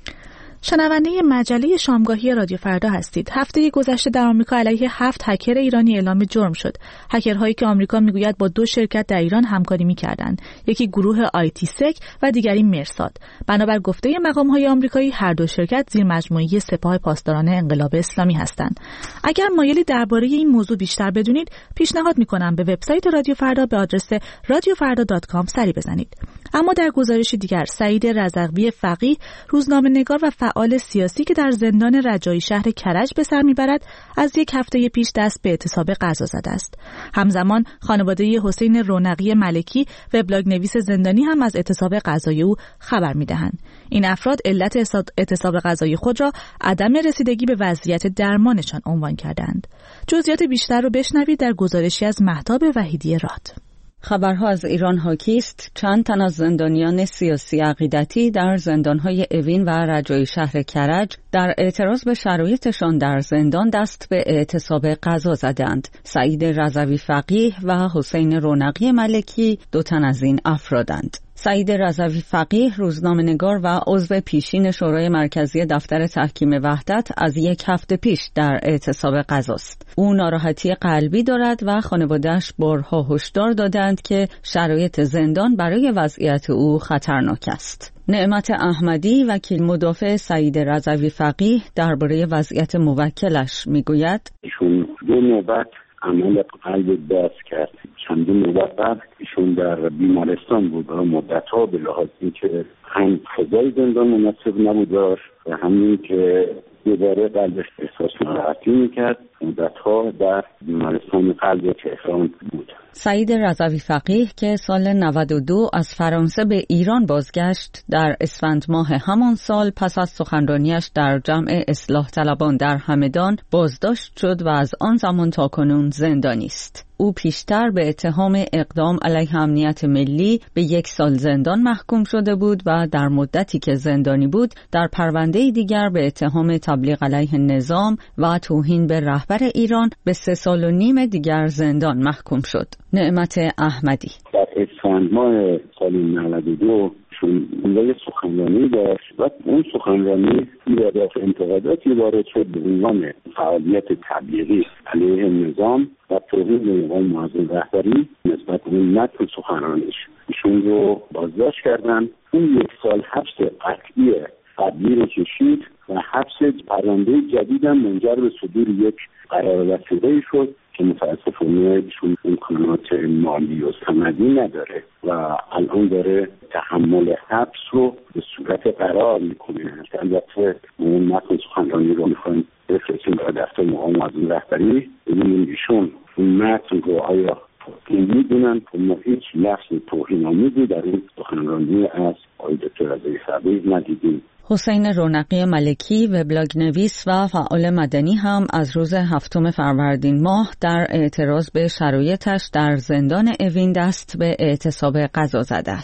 شنونده مجله شامگاهی رادیو فردا هستید. هفته گذشته در آمریکا علیه هفت هکر ایرانی اعلام جرم شد. هکرهایی که آمریکا میگوید با دو شرکت در ایران همکاری میکردند. یکی گروه آیتی سک و دیگری مرصاد. بنابر گفته مقام‌های آمریکایی هر دو شرکت زیر مجموعه سپاه پاسداران انقلاب اسلامی هستند. اگر مایلی درباره این موضوع بیشتر بدونید، پیشنهاد میکنم به وبسایت رادیو فردا به آدرس رادیو فردا دات کام سری بزنید. اما در گزارشی دیگر، سعید رضوی فقیه، روزنامه‌نگار و فعال سیاسی که در زندان رجایی شهر کرج به سر میبرد، از یک هفته پیش دست به اعتصاب غذا زده است. همزمان خانواده حسین رونقی ملکی وبلاگ نویس زندانی هم از اعتصاب غذایی او خبر میدهند. این افراد علت اعتصاب غذایی خود را عدم رسیدگی به وضعیت درمانشان عنوان کردند. جزئیات بیشتر رو بشنوید در گزارشی از مهتاب وحیدی راد. خبرها از ایران حاکی است. چند تن از زندانیان سیاسی عقیدتی در زندانهای اوین و رجایی شهر کرج در اعتراض به شرایطشان در زندان دست به اعتصاب غذا زدند. سعید رضوی فقیه و حسین رونقی ملکی دو تن از این افرادند. سعید رضوی فقیه روزنامه‌نگار و عضو پیشین شورای مرکزی دفتر تحکیم وحدت از یک هفته پیش در اعتصاب غذاست. او ناراحتی قلبی دارد و خانواده‌اش بارها هشدار دادند که شرایط زندان برای وضعیت او خطرناک است. نعمت احمدی، وکیل مدافع سعید رضوی فقیه، درباره وضعیت موکلش میگوید: ایشون دو نوبت عمل قلب باز کرد. چندین نوبت بعد ایشون در بیمارستان بود و مدت‌ها به لحاظ اینکه هم فضای زندان مناسب نبود و همین که دوباره قلبش احساس ناراحتی میکرد، مدت‌ها در بیمارستان قلب تهران بود. سعید رضوی فقیه که سال نود و دو از فرانسه به ایران بازگشت، در اسفند ماه همان سال پس از سخنرانیش در جمع اصلاح طلبان در همدان بازداشت شد و از آن زمان تا کنون زندانی است. او پیشتر به اتهام اقدام علیه امنیت ملی به یک سال زندان محکوم شده بود و در مدتی که زندانی بود در پرونده دیگر به اتهام تبلیغ علیه نظام و توهین به رهبر ایران به سه سال و نیم دیگر زندان محکوم شد. نعمت احمدی در اسفند ماه سال نود و دو چون اونجا سخنرانی داشت و اون سخنرانی ایرادات و انتقاداتی وارد شد به عنوان فعالیت تبلیغی علیه نظام و توهین به نظام معظم رهبری نسبت به متن سخنرانیش. ایشون رو بازداشت کردن. اون یک سال حبس قطعی تبلیغ کشید و حبس پرونده جدیدم منجر به صدور یک قرار وثیقه‌ای شد که متاسفانه ایشون امکانات مالی و سندی نداره و الان داره تحمل حبس رو به صورت قرار میکنه. البته اون متن سخنرانی رو میخوایم بفرستیم برای دفتر مقام معظم رهبری ببینیم ایشون اون متن رو آیا توهین میدونن که ما هیچ لفظ توهین‌آمیزی در این سخنرانی از آقای دکتر رضوی فقیه ندیدیم. حسین رونقی ملکی وبلاگ نویس و فعال مدنی هم از روز هفتم فروردین ماه در اعتراض به شرایطش در زندان اوین دست به اعتصاب غذا زده است.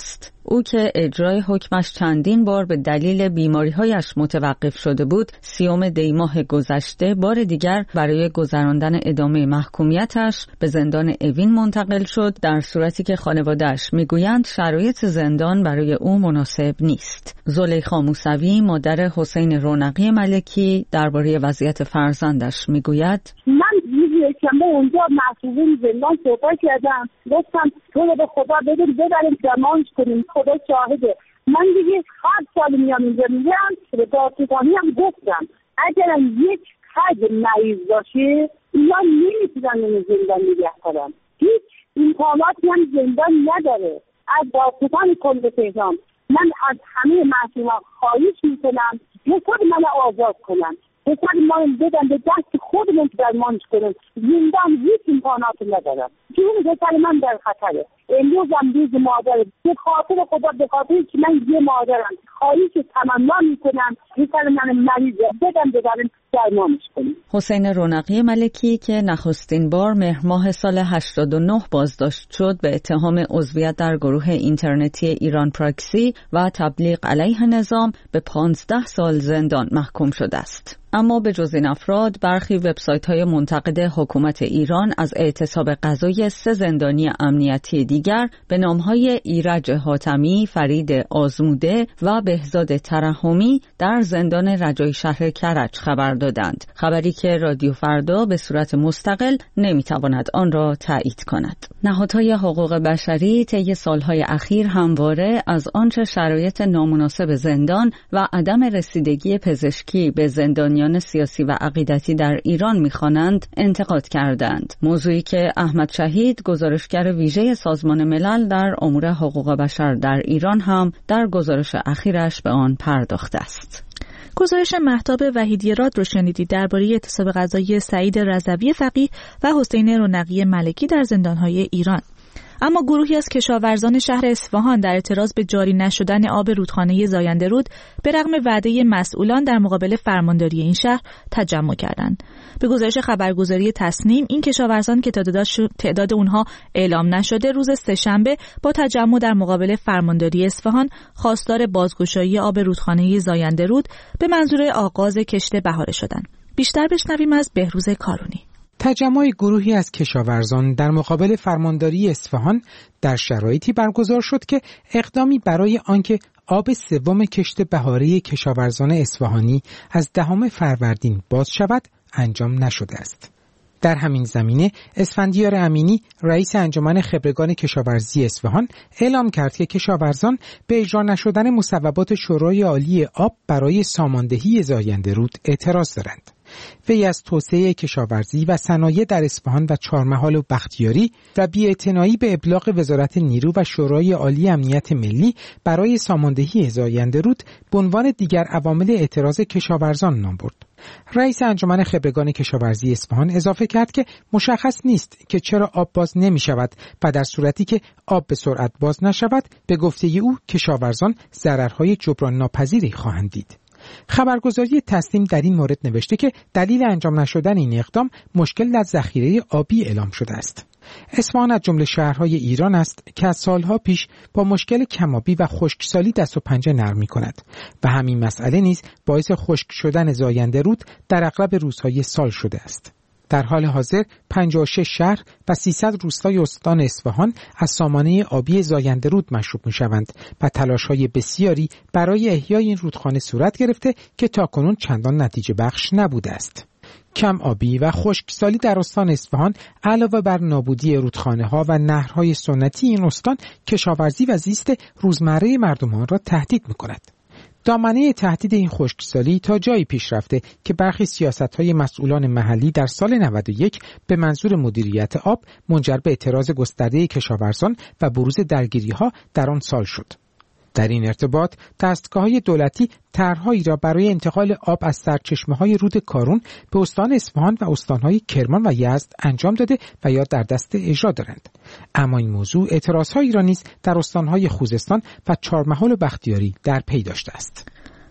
او که اجرای حکمش چندین بار به دلیل بیماری‌هایش متوقف شده بود، سیوم دی ماه گذشته بار دیگر برای گذراندن ادامه محکومیتش به زندان اوین منتقل شد، در صورتی که خانواده‌اش میگویند شرایط زندان برای او مناسب نیست. زلیخا موسوی، مادر حسین رونقی ملکی، درباره وضعیت فرزندش میگوید: من یکشنبه اونجا مسئولین زندان صحبت کردم، گفتم تو رو به خدا بدیم ببریم درمانش کنیم، خدا شاهده. من دیگه هر سال میام اینجا میگم به دادستانی هم گفتم اگر یک حد مریض باشه اینا نمیتونن اون زندان نگه کنن، هیچ امکاناتی هم زندان نداره. از دادستان کل تهران من از همه مسئولان خواهش میکنم یه خود من آزاد کنن، به خود ما بدن به دست خودمون که درمانش کنن. زندان هیچ امکانات ندارم، جون بسر من در خطره. امروز هم روز مادر، به خاطر خدا، به خاطر که من یه مادرم خواهش تمنا میکنم بسر من مریض بدن ببرن درمانش کنیم. حسین رونقی ملکی که نخستین بار مهر ماه سال هشتاد و نه بازداشت شد به اتهام عضویت در گروه اینترنتی ایران پراکسی و تبلیغ علیه نظام به پانزده سال زندان محکوم شده است. اما به جز این افراد برخی وبسایت‌های منتقد حکومت ایران از اعتصاب غذایی سه زندانی امنیتی دیگر به نام‌های ایرج حاتمی، فرید آزموده و بهزاد ترحمی در زندان رجایی شهر کرج خبر دادند. خبری که رادیو فردا به صورت مستقل نمی‌تواند آن را تایید کند. نهادهای حقوق بشری طی سالهای اخیر همواره از آنچه شرایط نامناسب زندان و عدم رسیدگی پزشکی به زندانیان سیاسی و عقیدتی در ایران می‌خوانند انتقاد کردند. موضوعی که احمد شهید، گزارشگر ویژه سازمان ملل در امور حقوق بشر در ایران، هم در گزارش اخیرش به آن پرداخته است. گزارش مهتاب وحیدی‌راد رو شنیدید درباره اعتصاب غذایی سعید رضوی فقیه و حسین رونقی ملکی در زندان‌های ایران. اما گروهی از کشاورزان شهر اصفهان در اعتراض به جاری نشدن آب رودخانه زاینده رود به رغم وعده مسئولان در مقابل فرمانداری این شهر تجمع کردند. به گزارش خبرگزاری تصنیم، این کشاورزان که تعداد اونها اعلام نشده روز سه‌شنبه با تجمع در مقابل فرمانداری اصفهان خواستار بازگشایی آب رودخانه زاینده رود به منظور آغاز کشت بهاره شدند. بیشتر بشنویم از بهروز کارونی. تجمع گروهی از کشاورزان در مقابل فرمانداری اصفهان در شرایطی برگزار شد که اقدامی برای آنکه آب سوم کشت بهاره کشاورزان اصفهانی از دهم فروردین باز شود انجام نشده است. در همین زمینه اسفندیار امینی، رئیس انجمن خبرگان کشاورزی اصفهان، اعلام کرد که کشاورزان به اجرا نشدن مصوبات شورای عالی آب برای ساماندهی زاینده رود اعتراض دارند. وی از توسعه کشاورزی و صنایع در اصفهان و چهارمحال و بختیاری و بی‌اعتنایی به ابلاغ وزارت نیرو و شورای عالی امنیت ملی برای ساماندهی زاینده رود به عنوان دیگر عوامل اعتراض کشاورزان نام برد. رئیس انجمن خبرگان کشاورزی اصفهان اضافه کرد که مشخص نیست که چرا آب باز نمی شود و در صورتی که آب به سرعت باز نشود به گفته او کشاورزان ضررهای جبران ناپذیری خواهند دید. خبرگزاری تصنیم در این مورد نوشته که دلیل انجام نشدن این اقدام مشکل در ذخیره آبی اعلام شده است. اصفهان از جمله شهرهای ایران است که از سالها پیش با مشکل کم‌آبی و خشکسالی دست و پنجه نرم می‌کند و همین مسئله نیز باعث خشک شدن زاینده رود در اغلب روزهای سال شده است. در حال حاضر پنجاه و شش شهر و سیصد روستای استان اصفهان از سامانه آبی زاینده رود مشروب می‌شوند و تلاش‌های بسیاری برای احیای این رودخانه صورت گرفته که تاکنون چندان نتیجه بخش نبوده است. کم آبی و خشکسالی در استان اصفهان علاوه بر نابودی رودخانه‌ها و نهرهای سنتی این استان، کشاورزی و زیست روزمره مردمان را تهدید می‌کند. دامنه تهدید این خشکسالی تا جایی پیش رفته که برخی سیاست‌های مسئولان محلی در سال نود و یک به منظور مدیریت آب منجر به اعتراض گسترده کشاورزان و بروز درگیری‌ها در آن سال شد. در این ارتباط دستگاه‌های دولتی طرح‌هایی را برای انتقال آب از سرچشمه‌های رود کارون به استان اصفهان و استان‌های کرمان و یزد انجام داده و یا در دست اجرا دارند. اما این موضوع اعتراض‌هایی را نیز در استان‌های خوزستان و چهارمحال و بختیاری در پی داشته است.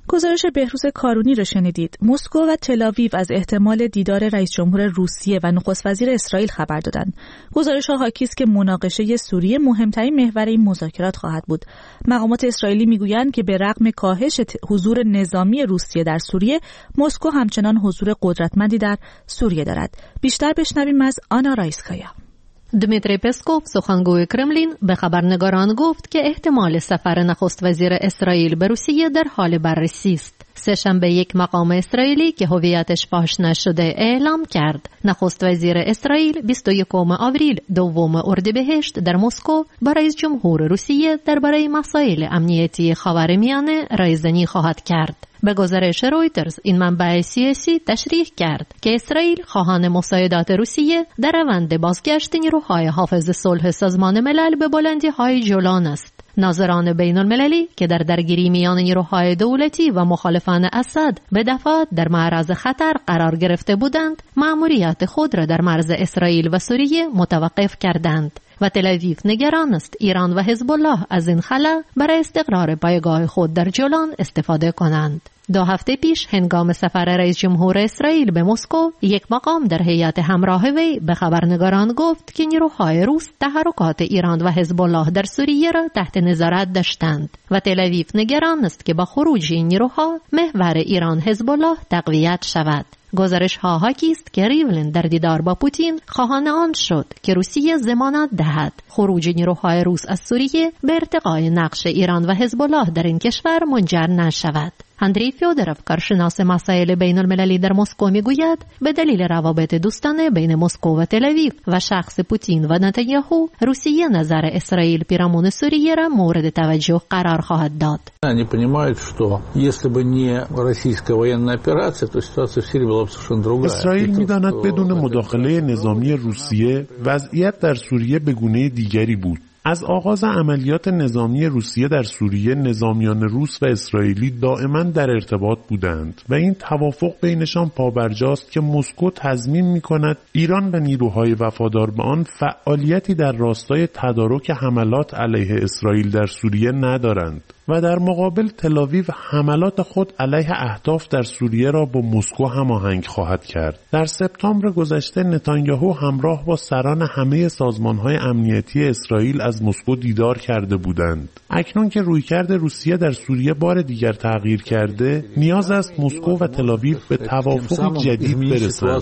گزارش بهروز کارونی را شنیدید. مسکو و تل‌آویو از احتمال دیدار رئیس جمهور روسیه و نخست وزیر اسرائیل خبر دادند. گزارش ها حاکی است که مناقشه سوریه مهمترین محور این مذاکرات خواهد بود. مقامات اسرائیلی میگویند که به رغم کاهش حضور نظامی روسیه در سوریه، مسکو همچنان حضور قدرتمندی در سوریه دارد. بیشتر بشنویم از آنا رایسکایا. دمیتری پسکوف سخنگوی کرملین به خبرنگاران گفت که احتمال سفر نخست وزیر اسرائیل به روسیه در حال بررسی است. سه‌شنبه یک مقام اسرائیلی که هویتش فاش نشده اعلام کرد نخست وزیر اسرائیل بیست و یکم آوریل دوم اردیبهشت در مسکو با رئیس جمهور روسیه درباره مسائل امنیتی خاورمیانه رایزنی خواهد کرد. به گزارش رویترز این منبع سیاسی تشریح کرد که اسرائیل خواهان مساعدات روسیه در روند بازگشت نیروهای حافظ صلح سازمان ملل به بلندی‌های جولان است. ناظران بین المللی که در درگیری میان نیروهای دولتی و مخالفان اسد به دفعات در معرض خطر قرار گرفته بودند، مأموریت خود را در مرز اسرائیل و سوریه متوقف کردند و تل‌آویو نگران است ایران و حزب الله از این خلا برای استقرار پایگاه خود در جولان استفاده کنند. دو هفته پیش هنگام سفر رئیس جمهور اسرائیل به مسکو، یک مقام در هیئت همراه وی به خبرنگاران گفت که نیروهای روس تحرکات ایران و حزب الله در سوریه را تحت نظارت داشتند و تل‌آویو نگران است که با خروج این نیروها محور ایران حزب الله تقویت شود. گزارش ها حاکی است که ریولین در دیدار با پوتین خواهان آن شد که روسیه ضمانت دهد خروج نیروهای روس از سوریه به ارتقای نقش ایران و حزب الله در این کشور منجر نشود. اندری فیودروف، کارشناس مسائل بین المللی در مسکو، میگوید به دلیل روابط دوستانه بین مسکو و تل‌آویو و شخص پوتین و نتانیاهو، روسیه نظر اسرائیل پیرامون سوریه را مورد توجه قرار خواهد داد. Они понимают, что если бы не российская военная операция, то ситуация в Сирии была бы совершенно другая. اسرائیل می‌داند بدون مداخله نظامی روسیه وضعیت در سوریه به گونه دیگری بود. از آغاز عملیات نظامی روسیه در سوریه، نظامیان روس و اسرائیلی دائما در ارتباط بودند و این توافق بینشان پابرجاست که مسکو تضمین می‌کند ایران و نیروهای وفادار به آن فعالیتی در راستای تدارک حملات علیه اسرائیل در سوریه ندارند و در مقابل تل‌آویو حملات خود علیه اهداف در سوریه را با مسکو هماهنگ خواهد کرد. در سپتامبر گذشته نتانیاهو همراه با سران همه سازمان‌های امنیتی اسرائیل از مسکو دیدار کرده بودند. اکنون که رویکرد روسیه در سوریه بار دیگر تغییر کرده، نیاز است مسکو و تل‌آویو به توافق جدید برسند.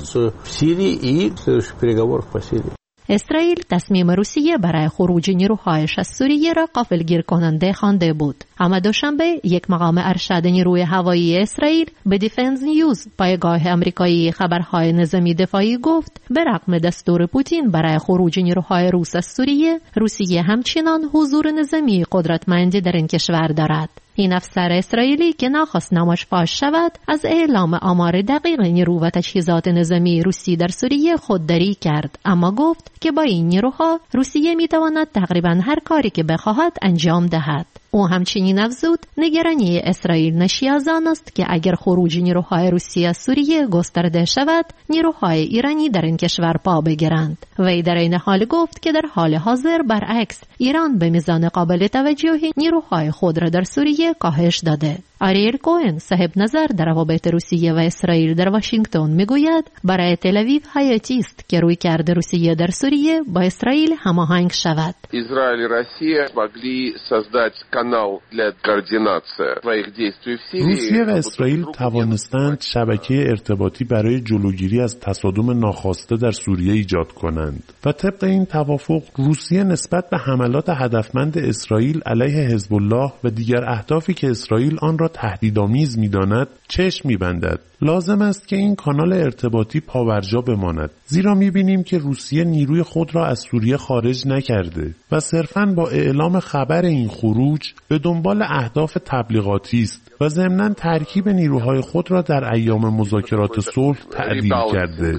اسرائیل تصمیم روسیه برای خروج نیروهایش از سوریه را غافلگیر کننده خوانده بود. اما دوشنبه یک مقام ارشد نیروی هوایی اسرائیل به دیفنس نیوز، پایگاه آمریکایی خبرهای نظامی دفاعی، گفت به رغم دستور پوتین برای خروج نیروهای روس از سوریه، روسیه همچنان حضور نظامی قدرتمندی در این کشور دارد. این افسر اسرائیلی که نخواست نامش فاش شود، از اعلام آمار دقیق نیرو و تجهیزات نظامی روسی در سوریه خودداری کرد، اما گفت که با این نیروها روسیه میتواند تقریبا هر کاری که بخواهد انجام دهد. او همچنین افزود نگرانی اسرائیل ناشی از آن است که اگر خروج نیروهای روسیه از سوریه گسترده شود، نیروهای ایرانی در این کشور پا بگیرند. وی در این حال گفت که در حال حاضر برعکس ایران به میزان قابل توجهی نیروهای خود را در سوریه کاهش داده. آریل کوهن، صاحب نظر در روابط روسیه و اسرائیل در واشنگتن، میگوید برای تل‌آویو حیاتی است که رویکرد روسیه در سوریه با اسرائیل هماهنگ شود. اسرائیل و روسیه могли создать канал для координации своих действий в Сирии. روسیه و اسرائیل توانستند شبکه ارتباطی برای جلوگیری از تصادم ناخواسته در سوریه ایجاد کنند و طبق این توافق روسیه نسبت به حملات هدفمند اسرائیل علیه حزب الله و دیگر اهدافی که اسرائیل آن را تهدیدآمیز می‌داند چشم می‌بندد. لازم است که این کانال ارتباطی پابرجا بماند، زیرا می‌بینیم که روسیه نیروی خود را از سوریه خارج نکرده و صرفاً با اعلام خبر این خروج به دنبال اهداف تبلیغاتی است و ضمناً ترکیب نیروهای خود را در ایام مذاکرات صلح تعدیل کرده.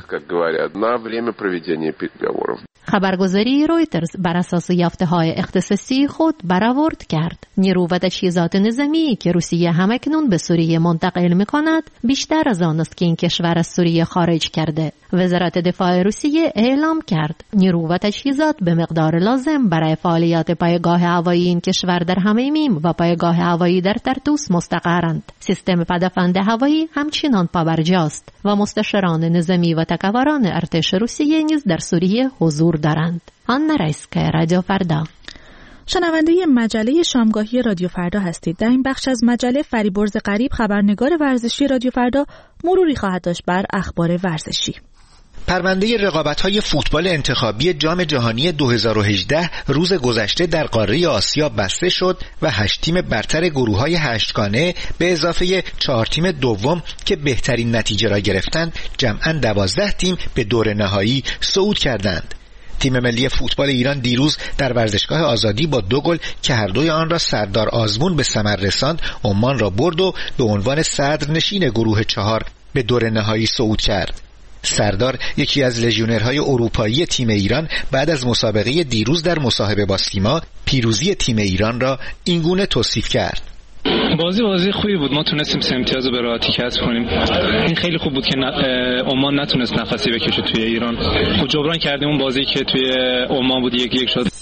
خبرگزاری رویترز بر اساس یافته‌های اختصاصی خود برآورد کرد نیرو و تجهیزات نظامی که روسیه همکنون به سوریه منتقل می‌کند بیشتر از آن است که این کشور از سوریه خارج کرده. وزارت دفاع روسیه اعلام کرد نیرو و تجهیزات به مقدار لازم برای برای فعالیت پایگاه هوایی این کشور در حمیمیم و پایگاه هوایی در ترتوس مستقرند. سیستم پدافند هوایی همچنان پابرجاست و مستشاران نظامی و تکوران ارتش روسیه نیز در سوریه حضور دارند. آنا رایسکا، رادیو فردا. شنونده مجله شامگاهی رادیو فردا هستید. در این بخش از مجله فریبرز غریب، خبرنگار ورزشی رادیو فردا، مروری خواهد داشت بر اخبار ورزشی. پرونده رقابت‌های فوتبال انتخابی جام جهانی دو هزار و هجده روز گذشته در قاره آسیا بسته شد و هشت تیم برتر گروه‌های هشتگانه به اضافه چهار تیم دوم که بهترین نتیجه را گرفتند، جمعاً دوازده تیم به دور نهایی صعود کردند. تیم ملی فوتبال ایران دیروز در ورزشگاه آزادی با دو گل که هر دوی آن را سردار آزمون به ثمر رساند، عمان را برد و به عنوان صدرنشین گروه چهار به دور نهایی صعود کرد. سردار، یکی از لژیونرهای اروپایی تیم ایران، بعد از مسابقه دیروز در مصاحبه با سیما پیروزی تیم ایران را اینگونه توصیف کرد: بازی بازی خوبی بود، ما تونستیم سه امتیاز رو به راحتی کسب کنیم. این خیلی خوب بود که عمان نتونست نفسی بکشه توی ایران. خود جبران کردیم اون بازی که توی عمان بود یک یک شد.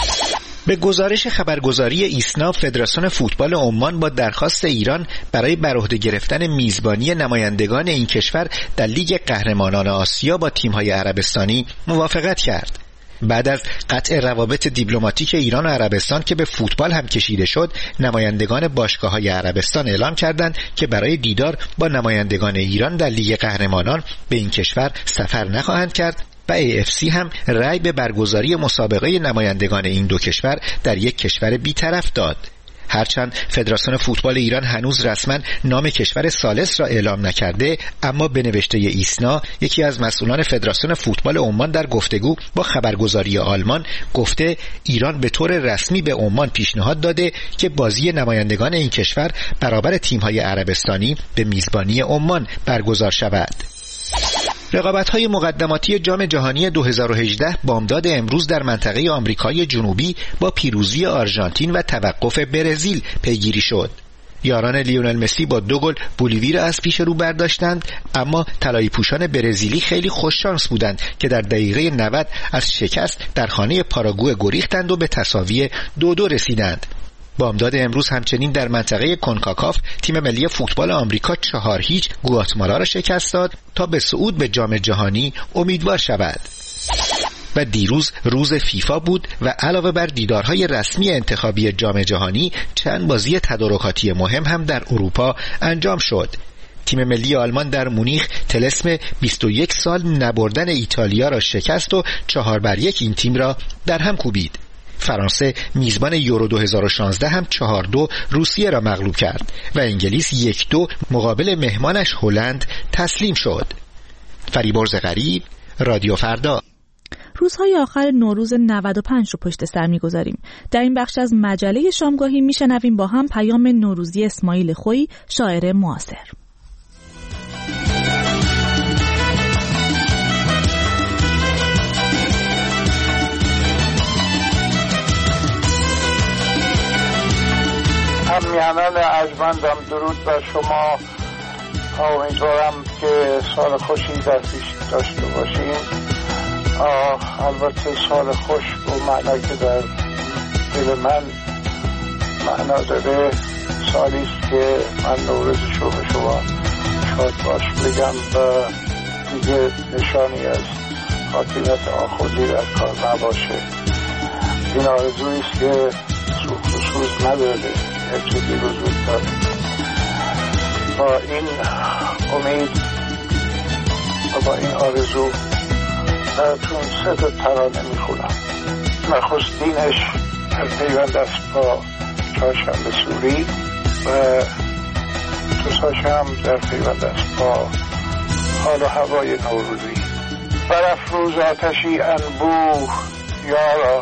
به گزارش خبرگزاری ایسنا، فدراسیون فوتبال عمان با درخواست ایران برای بر عهده گرفتن میزبانی نمایندگان این کشور در لیگ قهرمانان آسیا با تیم‌های عربستانی موافقت کرد. بعد از قطع روابط دیپلماتیک ایران و عربستان که به فوتبال هم کشیده شد، نمایندگان باشگاه‌های عربستان اعلام کردند که برای دیدار با نمایندگان ایران در لیگ قهرمانان به این کشور سفر نخواهند کرد و ای اف سی هم رأی به برگزاری مسابقه نمایندگان این دو کشور در یک کشور بی‌طرف داد. هرچند فدراسیون فوتبال ایران هنوز رسما نام کشور ثالث را اعلام نکرده، اما به نوشته ایسنا، یکی از مسئولان فدراسیون فوتبال عمان در گفتگو با خبرگزاری آلمان گفته ایران به طور رسمی به عمان پیشنهاد داده که بازی نمایندگان این کشور برابر تیم‌های عربستانی به میزبانی عمان برگزار شود. رقابت‌های مقدماتی جام جهانی دو هزار و هجده بامداد امروز در منطقه آمریکای جنوبی با پیروزی آرژانتین و توقف برزیل پیگیری شد. یاران لیونل مسی با دو گل بولیوی را از پیش رو برداشتند، اما طلایی پوشان برزیلی خیلی خوششانس بودند که در دقیقه نود از شکست در خانه پاراگوئه گریختند و به تساوی دو دو رسیدند. بامداد امروز همچنین در منطقه کنکاکاف تیم ملی فوتبال آمریکا چهار هیچ گواتمالا را شکست داد تا به صعود به جام جهانی امیدوار شود. و دیروز روز فیفا بود و علاوه بر دیدارهای رسمی انتخابی جام جهانی، چند بازی تدارکاتی مهم هم در اروپا انجام شد. تیم ملی آلمان در مونیخ طلسم بیست و یک سال نبردن ایتالیا را شکست و چهار بر یک این تیم را در هم کوبید. فرانسه میزبان یورو دو هزار و شانزده هم چهار دو روسیه را مغلوب کرد و انگلیس یک دو مقابل مهمانش هلند تسلیم شد. فریبرز غریب، رادیو فردا. روزهای آخر نوروز نود و پنج رو پشت سر می‌گذاریم. در این بخش از مجله شامگاهی میشنویم با هم پیام نوروزی اسماعیل خویی، شاعر معاصر. همیهنان ارجمندم، درود بر شما. امیدوارم که سال خوشی در پیش داشته باشیم. البته سال خوش و معنا که در دل من معنا داره، سالی است که من نوروزشو به شما شاد باش بگم و دیگه نشانی از حاکمیت آخوندی در کار نباشه. این آرزویی است که سوخت و سوز نداره، چیزی وجود داره. با این امید و با این آرزو براتون سه تا ترانه میخونم. نخستینش در پیوند است با چهارشنبه سوری و دوستاش هم در پیوند است با حال و هوای نوروزی. برافروز آتشی انبوه یارا،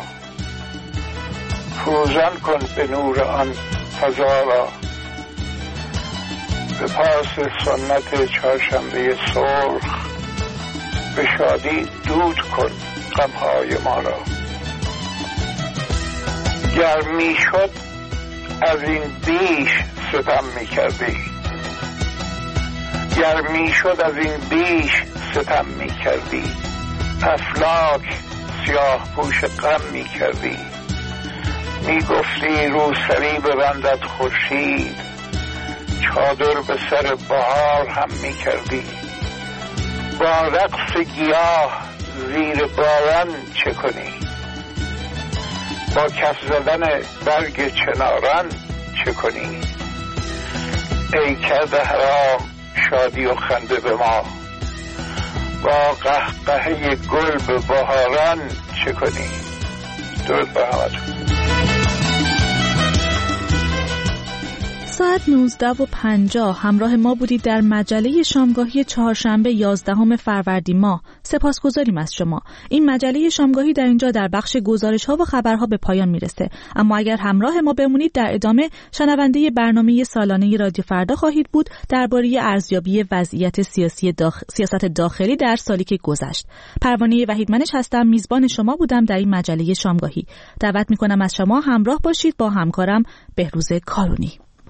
فروزان کن به نور آن فضا را، به پاس سنت چهارشنبه سرخ به شادی دود کن غمهای ما را. گر می شد از این بیش ستم می کردی، گر می شد از این بیش ستم می کردی، افلاک سیاه پوش غم می کردی. میگفتی روسری ببندد خورشید، چادر به سر بهار هم میکردی. با رقص گیاه زیر باران چه کنی؟ با کف زدن برگ چناران چه کنی؟ ای کرده حرام شادی و خنده به ما، با قهقهه گل به بهاران چه کنی؟ درود بر همتون. ساعت نوزده و پنجاه همراه ما بودید در مجله شامگاهی چهارشنبه یازدهم فروردین ماه. سپاسگزاریم از شما. این مجله شامگاهی در اینجا در بخش گزارش‌ها و خبرها به پایان میرسه، اما اگر همراه ما بمونید در ادامه شنونده برنامه سالانه رادیو فردا خواهید بود درباره ارزیابی وضعیت سیاسی داخ... سیاست داخلی در سالی که گذشت. پروانه وحیدمنش هستم، میزبان شما بودم در این مجله شامگاهی. دعوت می‌کنم از شما همراه باشید با همکارم بهروز کارونی.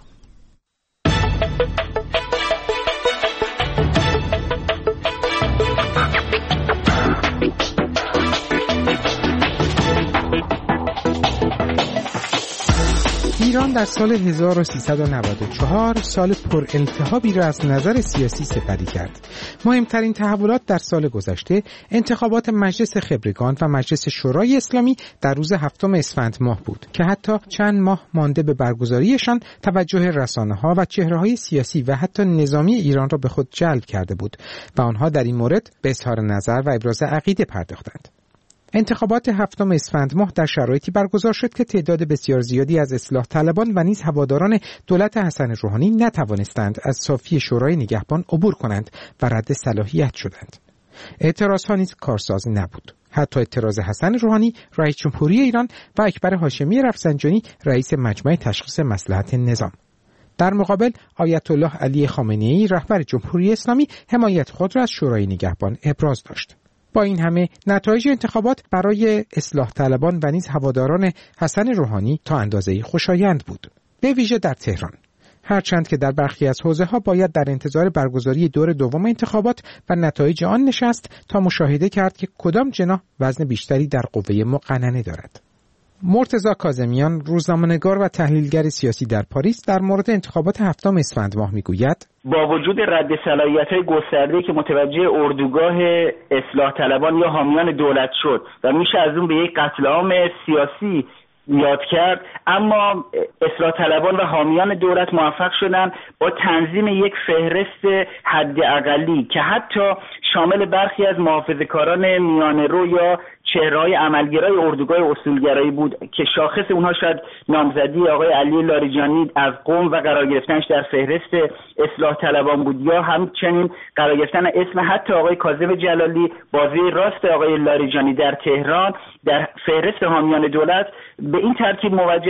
ایران در سال هزار و سیصد و نود و چهار سال پر التهابی را از نظر سیاسی سپری کرد. مهمترین تحولات در سال گذشته انتخابات مجلس خبرگان و مجلس شورای اسلامی در روز هفتم اسفند ماه بود که حتی چند ماه مانده به برگزاریشان توجه رسانه‌ها و چهره‌های سیاسی و حتی نظامی ایران را به خود جلب کرده بود و آنها در این مورد به اظهار نظر و ابراز عقیده پرداختند. انتخابات هفتم اسفند ماه در شرایطی برگزار شد که تعداد بسیار زیادی از اصلاح طلبان و نیز هواداران دولت حسن روحانی نتوانستند از صافی شورای نگهبان عبور کنند و رد صلاحیت شدند. اعتراضها نیز کارساز نبود. حتی اعتراض حسن روحانی رئیس جمهوری ایران و اکبر هاشمی رفسنجانی رئیس مجمع تشخیص مصلحت نظام. در مقابل آیت الله علی خامنه‌ای رهبر جمهوری اسلامی حمایت خود را از شورای نگهبان ابراز داشت. با این همه نتایج انتخابات برای اصلاح طلبان و نیز هواداران حسن روحانی تا اندازه‌ای خوشایند بود، به ویژه در تهران. هرچند که در برخی از حوزه‌ها باید در انتظار برگزاری دور دوم انتخابات و نتایج آن نشست تا مشاهده کرد که کدام جناح وزن بیشتری در قوه مقننه دارد. مرتضی کاظمیان، روزنامه‌نگار و تحلیلگر سیاسی در پاریس، در مورد انتخابات هفتم اسفند ماه میگوید: با وجود رد صلاحیت‌های گسترده‌ای که متوجه اردوگاه اصلاح طلبان یا حامیان دولت شد و میشه از اون به یک قتل عام سیاسی یاد کرد، اما اصلاح طلبان و حامیان دولت موفق شدن با تنظیم یک فهرست حداقلی که حتی شامل برخی از محافظه‌کاران میانه‌رو یا چهره‌های عملگرای اردوگاه اصولگرایی بود که شاخص اونها شاید نامزدی آقای علی لاریجانی از قم و قرار گرفتنش در فهرست اصلاح طلبان بود، یا همچنین قرار گرفتن اسم حتی آقای کاظم جلالی، بازوی راست آقای لاریجانی در تهران در فهرست حامیان دولت. به این ترتیب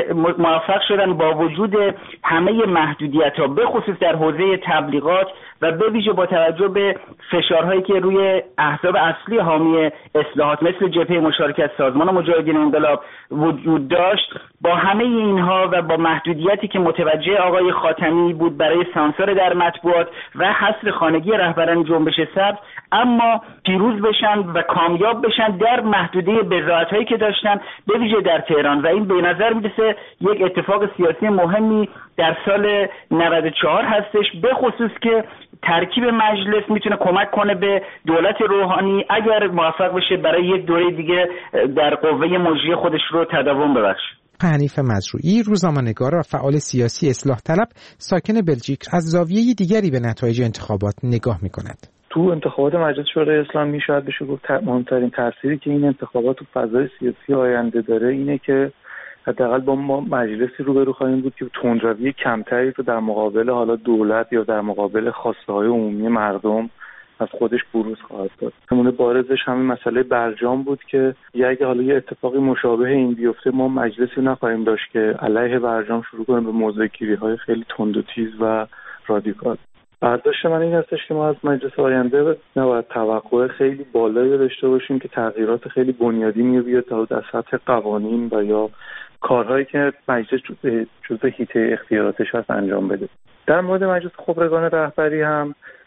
موفق شدن با وجود همه محدودیت‌ها به خصوص در حوزه تبلیغات و به ویژه با توجه به فشارهایی که روی احزاب اصلی حامی اصلاحات مثل جبهه مشارکت سازمان مجاهدین انقلاب وجود داشت، با همه اینها و با محدودیتی که متوجه آقای خاتمی بود برای سانسور در مطبوعات و حصر خانگی رهبران جنبش سبز، اما پیروز بشن و کامیاب بشن در محدوده بضاعت‌هایی که داشتن به ویژه در تهران، و این به نظر میرسه یک اتفاق سیاسی مهمی در سال نود و چهار هستش، به خصوص که ترکیب مجلس میتونه کمک کنه به دولت روحانی اگر موفق بشه برای یک دوره دیگه در قوه مجریه خودش رو تداوم ببخشه. حنیف مزروعی، روزنامه‌نگار و فعال سیاسی اصلاح طلب ساکن بلژیک، از زاویه دیگری به نتایج انتخابات نگاه می‌کند. تو انتخابات مجلس شورای اسلامی شاید بشه گفت مهمترین تأثیری که این انتخابات تو فضای سیاسی آینده داره اینه که حداقل با ما مجلسی روبرو خواهیم بود که تندروی کمتری رو در مقابل حالا دولت یا در مقابل خواسته‌های عمومی مردم از خودش بروز خواهد داد. نمونه بارزش همین مسئله برجام بود که اگه حالا یه اتفاقی مشابه این بیفته ما مجلسی نخواهیم داشت که علیه برجام شروع کنه به موضع‌گیری‌های خیلی تند و تیز و رادیکال. برداشت من این هستش که ما از مجلس آینده نباید توقع خیلی بالایی داشته باشیم که تغییرات خیلی بنیادینی بیاد تا در سطح قوانین و یا کارهایی که مجلس جزء حیطه اختیاراتش هست انجام بده. در مورد مجلس خبرگان رهبری هم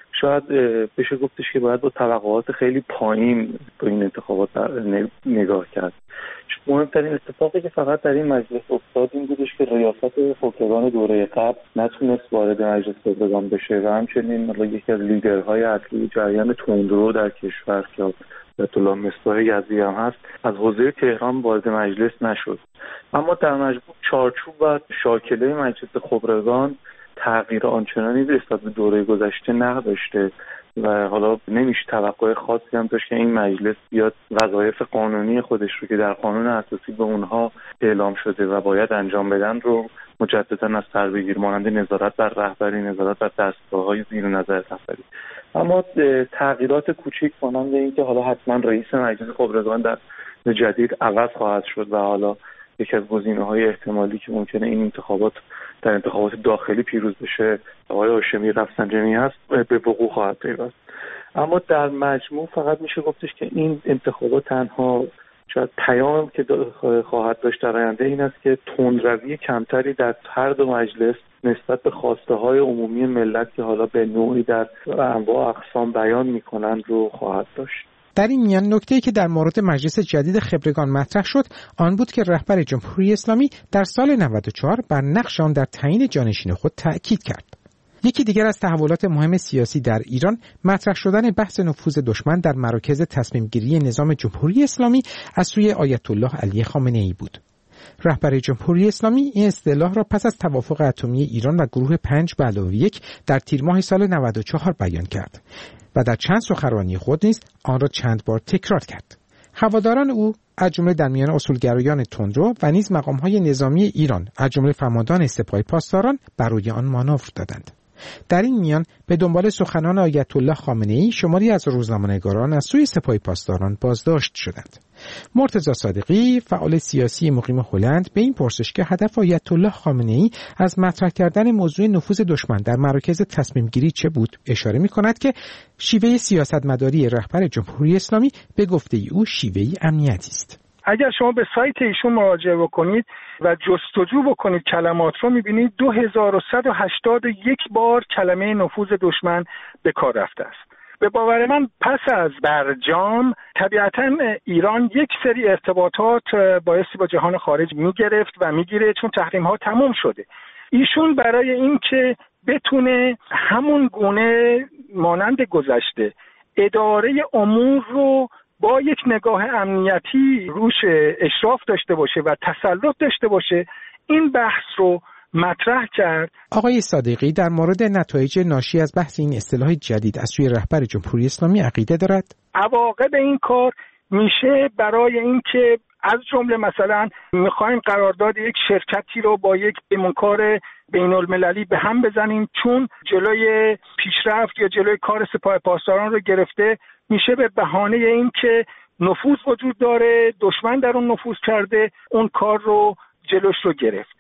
شاید بشه گفتش که باید با توقعات خیلی پایین به این انتخابات نگاه کرد. مهمترین اتفاقی که فقط در این مجلس افتاد این بودش که ریاست خبرگان دوره قبل نتونست وارد مجلس خبرگان بشه و همچنین یکی از لیدرهای اصلی جریان تندرو در کشور که آیت الله مصباح یزدی هم هست از حوزه تهران وارد مجلس نشد. اما در مجموع چارچوب و شاکله مجلس خبرگان تغییر آنچنانی نسبت به دوره گذشته نداشته و حالا نمیشه توقع خاصی هم داشت که این مجلس بیاد وظایف قانونی خودش رو که در قانون اساسی به اونها اعلام شده و باید انجام بدن رو مجددا از سر بگیر، مانند نظارت بر رهبری، نظارت بر دستگاه‌های زیر نظر رهبری. اما تغییرات کوچیک مانند این که حالا حتما رئیس مجلس خبرگان در جدید عوض خواهد شد و حالا یکی از گزینه‌های احتمالی که ممکنه این انتخابات در انتخابات داخلی پیروز بشه آقای هاشمی رفسنجانی هست به وقوع خواهد پیوست. اما در مجموع فقط میشه گفتش که این انتخابات تنها شاید پیام که خواهد داشت در آینده این است که تندروی کمتری در هر دو مجلس نسبت به خواسته های عمومی ملت که حالا به نوعی در انواع اقسام بیان میکنند رو خواهد داشت. در این میان نکته‌ای که در مورد مجلس جدید خبرگان مطرح شد آن بود که رهبر جمهوری اسلامی در سال نود و چهار بر نقش آن در تعیین جانشین خود تأکید کرد. یکی دیگر از تحولات مهم سیاسی در ایران مطرح شدن بحث نفوذ دشمن در مراکز تصمیم گیری نظام جمهوری اسلامی از سوی آیت الله علی خامنه‌ای بود. رهبر جمهوری اسلامی این اصطلاح را پس از توافق اتمی ایران و گروه پنج به علاوه یک در تیر ماه سال نود و چهار بیان کرد و در چند سخنرانی خود نیز آن را چند بار تکرار کرد. هواداران او از جمله در میان اصولگرایان تندرو و نیز مقام‌های نظامی ایران از جمله فرماندهان سپاه پاسداران بر روی آن مانور دادند. در این میان به دنبال سخنان آیت الله خامنه‌ای شماری از روزنامه‌نگاران از سوی سپاه پاسداران بازداشت شدند. مرتضی صادقی فعال سیاسی مقیم هلند به این پرسش که هدف آیت الله خامنه‌ای از مطرح کردن موضوع نفوذ دشمن در مراکز تصمیم گیری چه بود اشاره می‌کند که شیوه سیاستمداری رهبر جمهوری اسلامی به گفته او شیوه امنیتی است. اگر شما به سایت ایشون مراجعه بکنید و جستجو بکنید کلمات رو می‌بینید دو هزار و صد و هشتاد و یک بار کلمه نفوذ دشمن به کار رفته است. به باور من پس از برجام طبیعتاً ایران یک سری ارتباطات بایستی با جهان خارج میگرفت و میگیره چون تحریم‌ها تموم شده. ایشون برای اینکه بتونه همون گونه مانند گذشته اداره امور رو با یک نگاه امنیتی روش اشراف داشته باشه و تسلط داشته باشه این بحث رو مطرح کرد. آقای صادقی در مورد نتایج ناشی از بحث این اصطلاح جدید از سوی رهبر جمهوری اسلامی عقیده دارد؟ عواقب این کار میشه برای اینکه از جمله مثلا میخوایم قرارداد یک شرکتی رو با یک پیمانکار بین المللی به هم بزنیم چون جلوی پیشرفت یا جلوی کار سپاه پاسداران رو گرفته، میشه به بهانه این که نفوذ وجود داره، دشمن در اون نفوذ کرده، اون کار رو جلوش رو گرفت.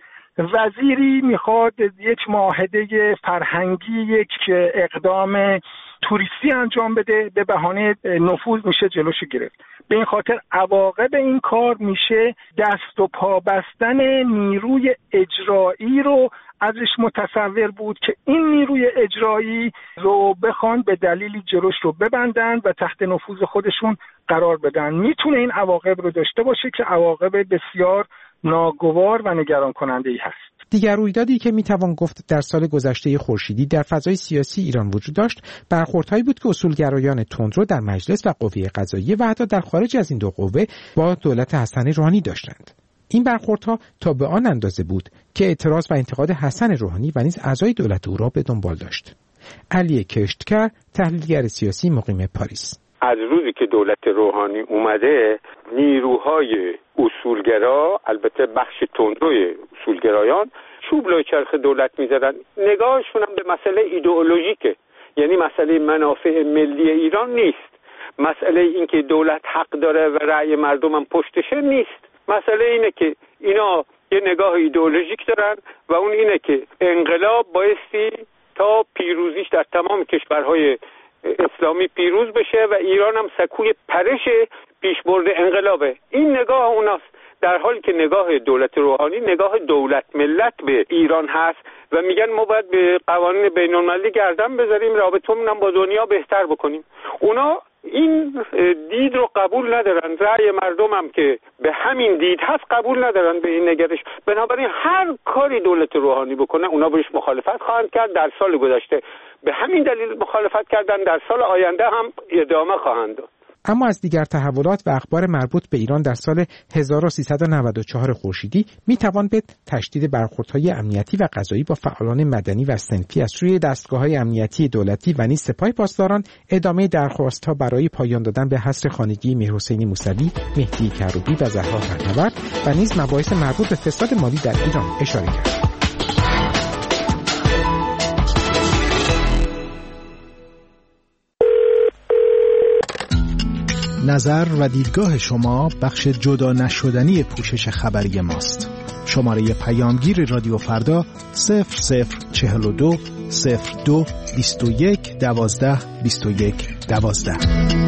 وزیری میخواد یک معاهده فرهنگی، یک اقدام توریستی انجام بده، به بهانه نفوذ میشه جلوشو گرفت. به این خاطر عواقب این کار میشه دست و پا بستن نیروی اجرایی رو ازش متصور بود که این نیروی اجرایی رو بخوان به دلیلی جلوش رو ببندن و تحت نفوذ خودشون قرار بدن. میتونه این عواقب رو داشته باشه که عواقب بسیار ناگوار و نگران کننده ای هست. دیگر رویدادی که میتوان گفت در سال گذشته خورشیدی در فضای سیاسی ایران وجود داشت برخوردهایی بود که اصولگرایان تندرو در مجلس و قوه قضاییه و حتی در خارج از این دو قوه با دولت حسن روحانی داشتند. این برخوردها تا به آن اندازه بود که اعتراض و انتقاد حسن روحانی و نیز اعضای دولت او را به دنبال داشت. علی کشتکر تحلیلگر سیاسی مقیم پاریس: از روزی که دولت روحانی اومده نیروهای اصولگرا، البته بخش تندروی اصولگرایان، چوب لای چرخ دولت میزدن. نگاهشون هم به مسئله ایدئولوژیکه، یعنی مسئله منافع ملی ایران نیست، مسئله این که دولت حق داره و رأی مردم هم پشتشه نیست. مسئله اینه که اینا یه نگاه ایدئولوژیک دارن و اون اینه که انقلاب بایستی تا پیروزیش در تمام کشورهای اسلامی پیروز بشه و ایران هم سکوی پرش پیشبرد انقلابه. این نگاه اوناست در حالی که نگاه دولت روحانی نگاه دولت ملت به ایران هست و میگن ما باید به قوانین بین‌المللی گردن بذاریم، رابطمون هم با دنیا بهتر بکنیم. اونا این دید رو قبول ندارن، رأی مردم هم که به همین دید هست قبول ندارن به این نگرش. بنابراین هر کاری دولت روحانی بکنه اونا بهش مخالفت خواهند کرد. در سال گذشته به همین دلیل مخالفت کردن، در سال آینده هم ادامه خواهند داد. اما از دیگر تحولات و اخبار مربوط به ایران در سال هزار و سیصد و نود و چهار خورشیدی میتوان به تشدید برخوردهای امنیتی و قضایی با فعالان مدنی و صنفی از سوی دستگاه‌های امنیتی دولتی و نیز سپاه پاسداران، ادامه درخواست‌ها برای پایان دادن به حصر خانگی میرحسین موسوی، مهدی کروبی و زهرا پهنورد و نیز مباحث مربوط به فساد مالی در ایران اشاره کرد. نظر و دیدگاه شما بخش جدا نشدنی پوشش خبری ماست. شماره پیامگیر رادیو فردا صفر صفر چهل و دو صفر دو بیست و یک دوازده بیست و یک دوازده.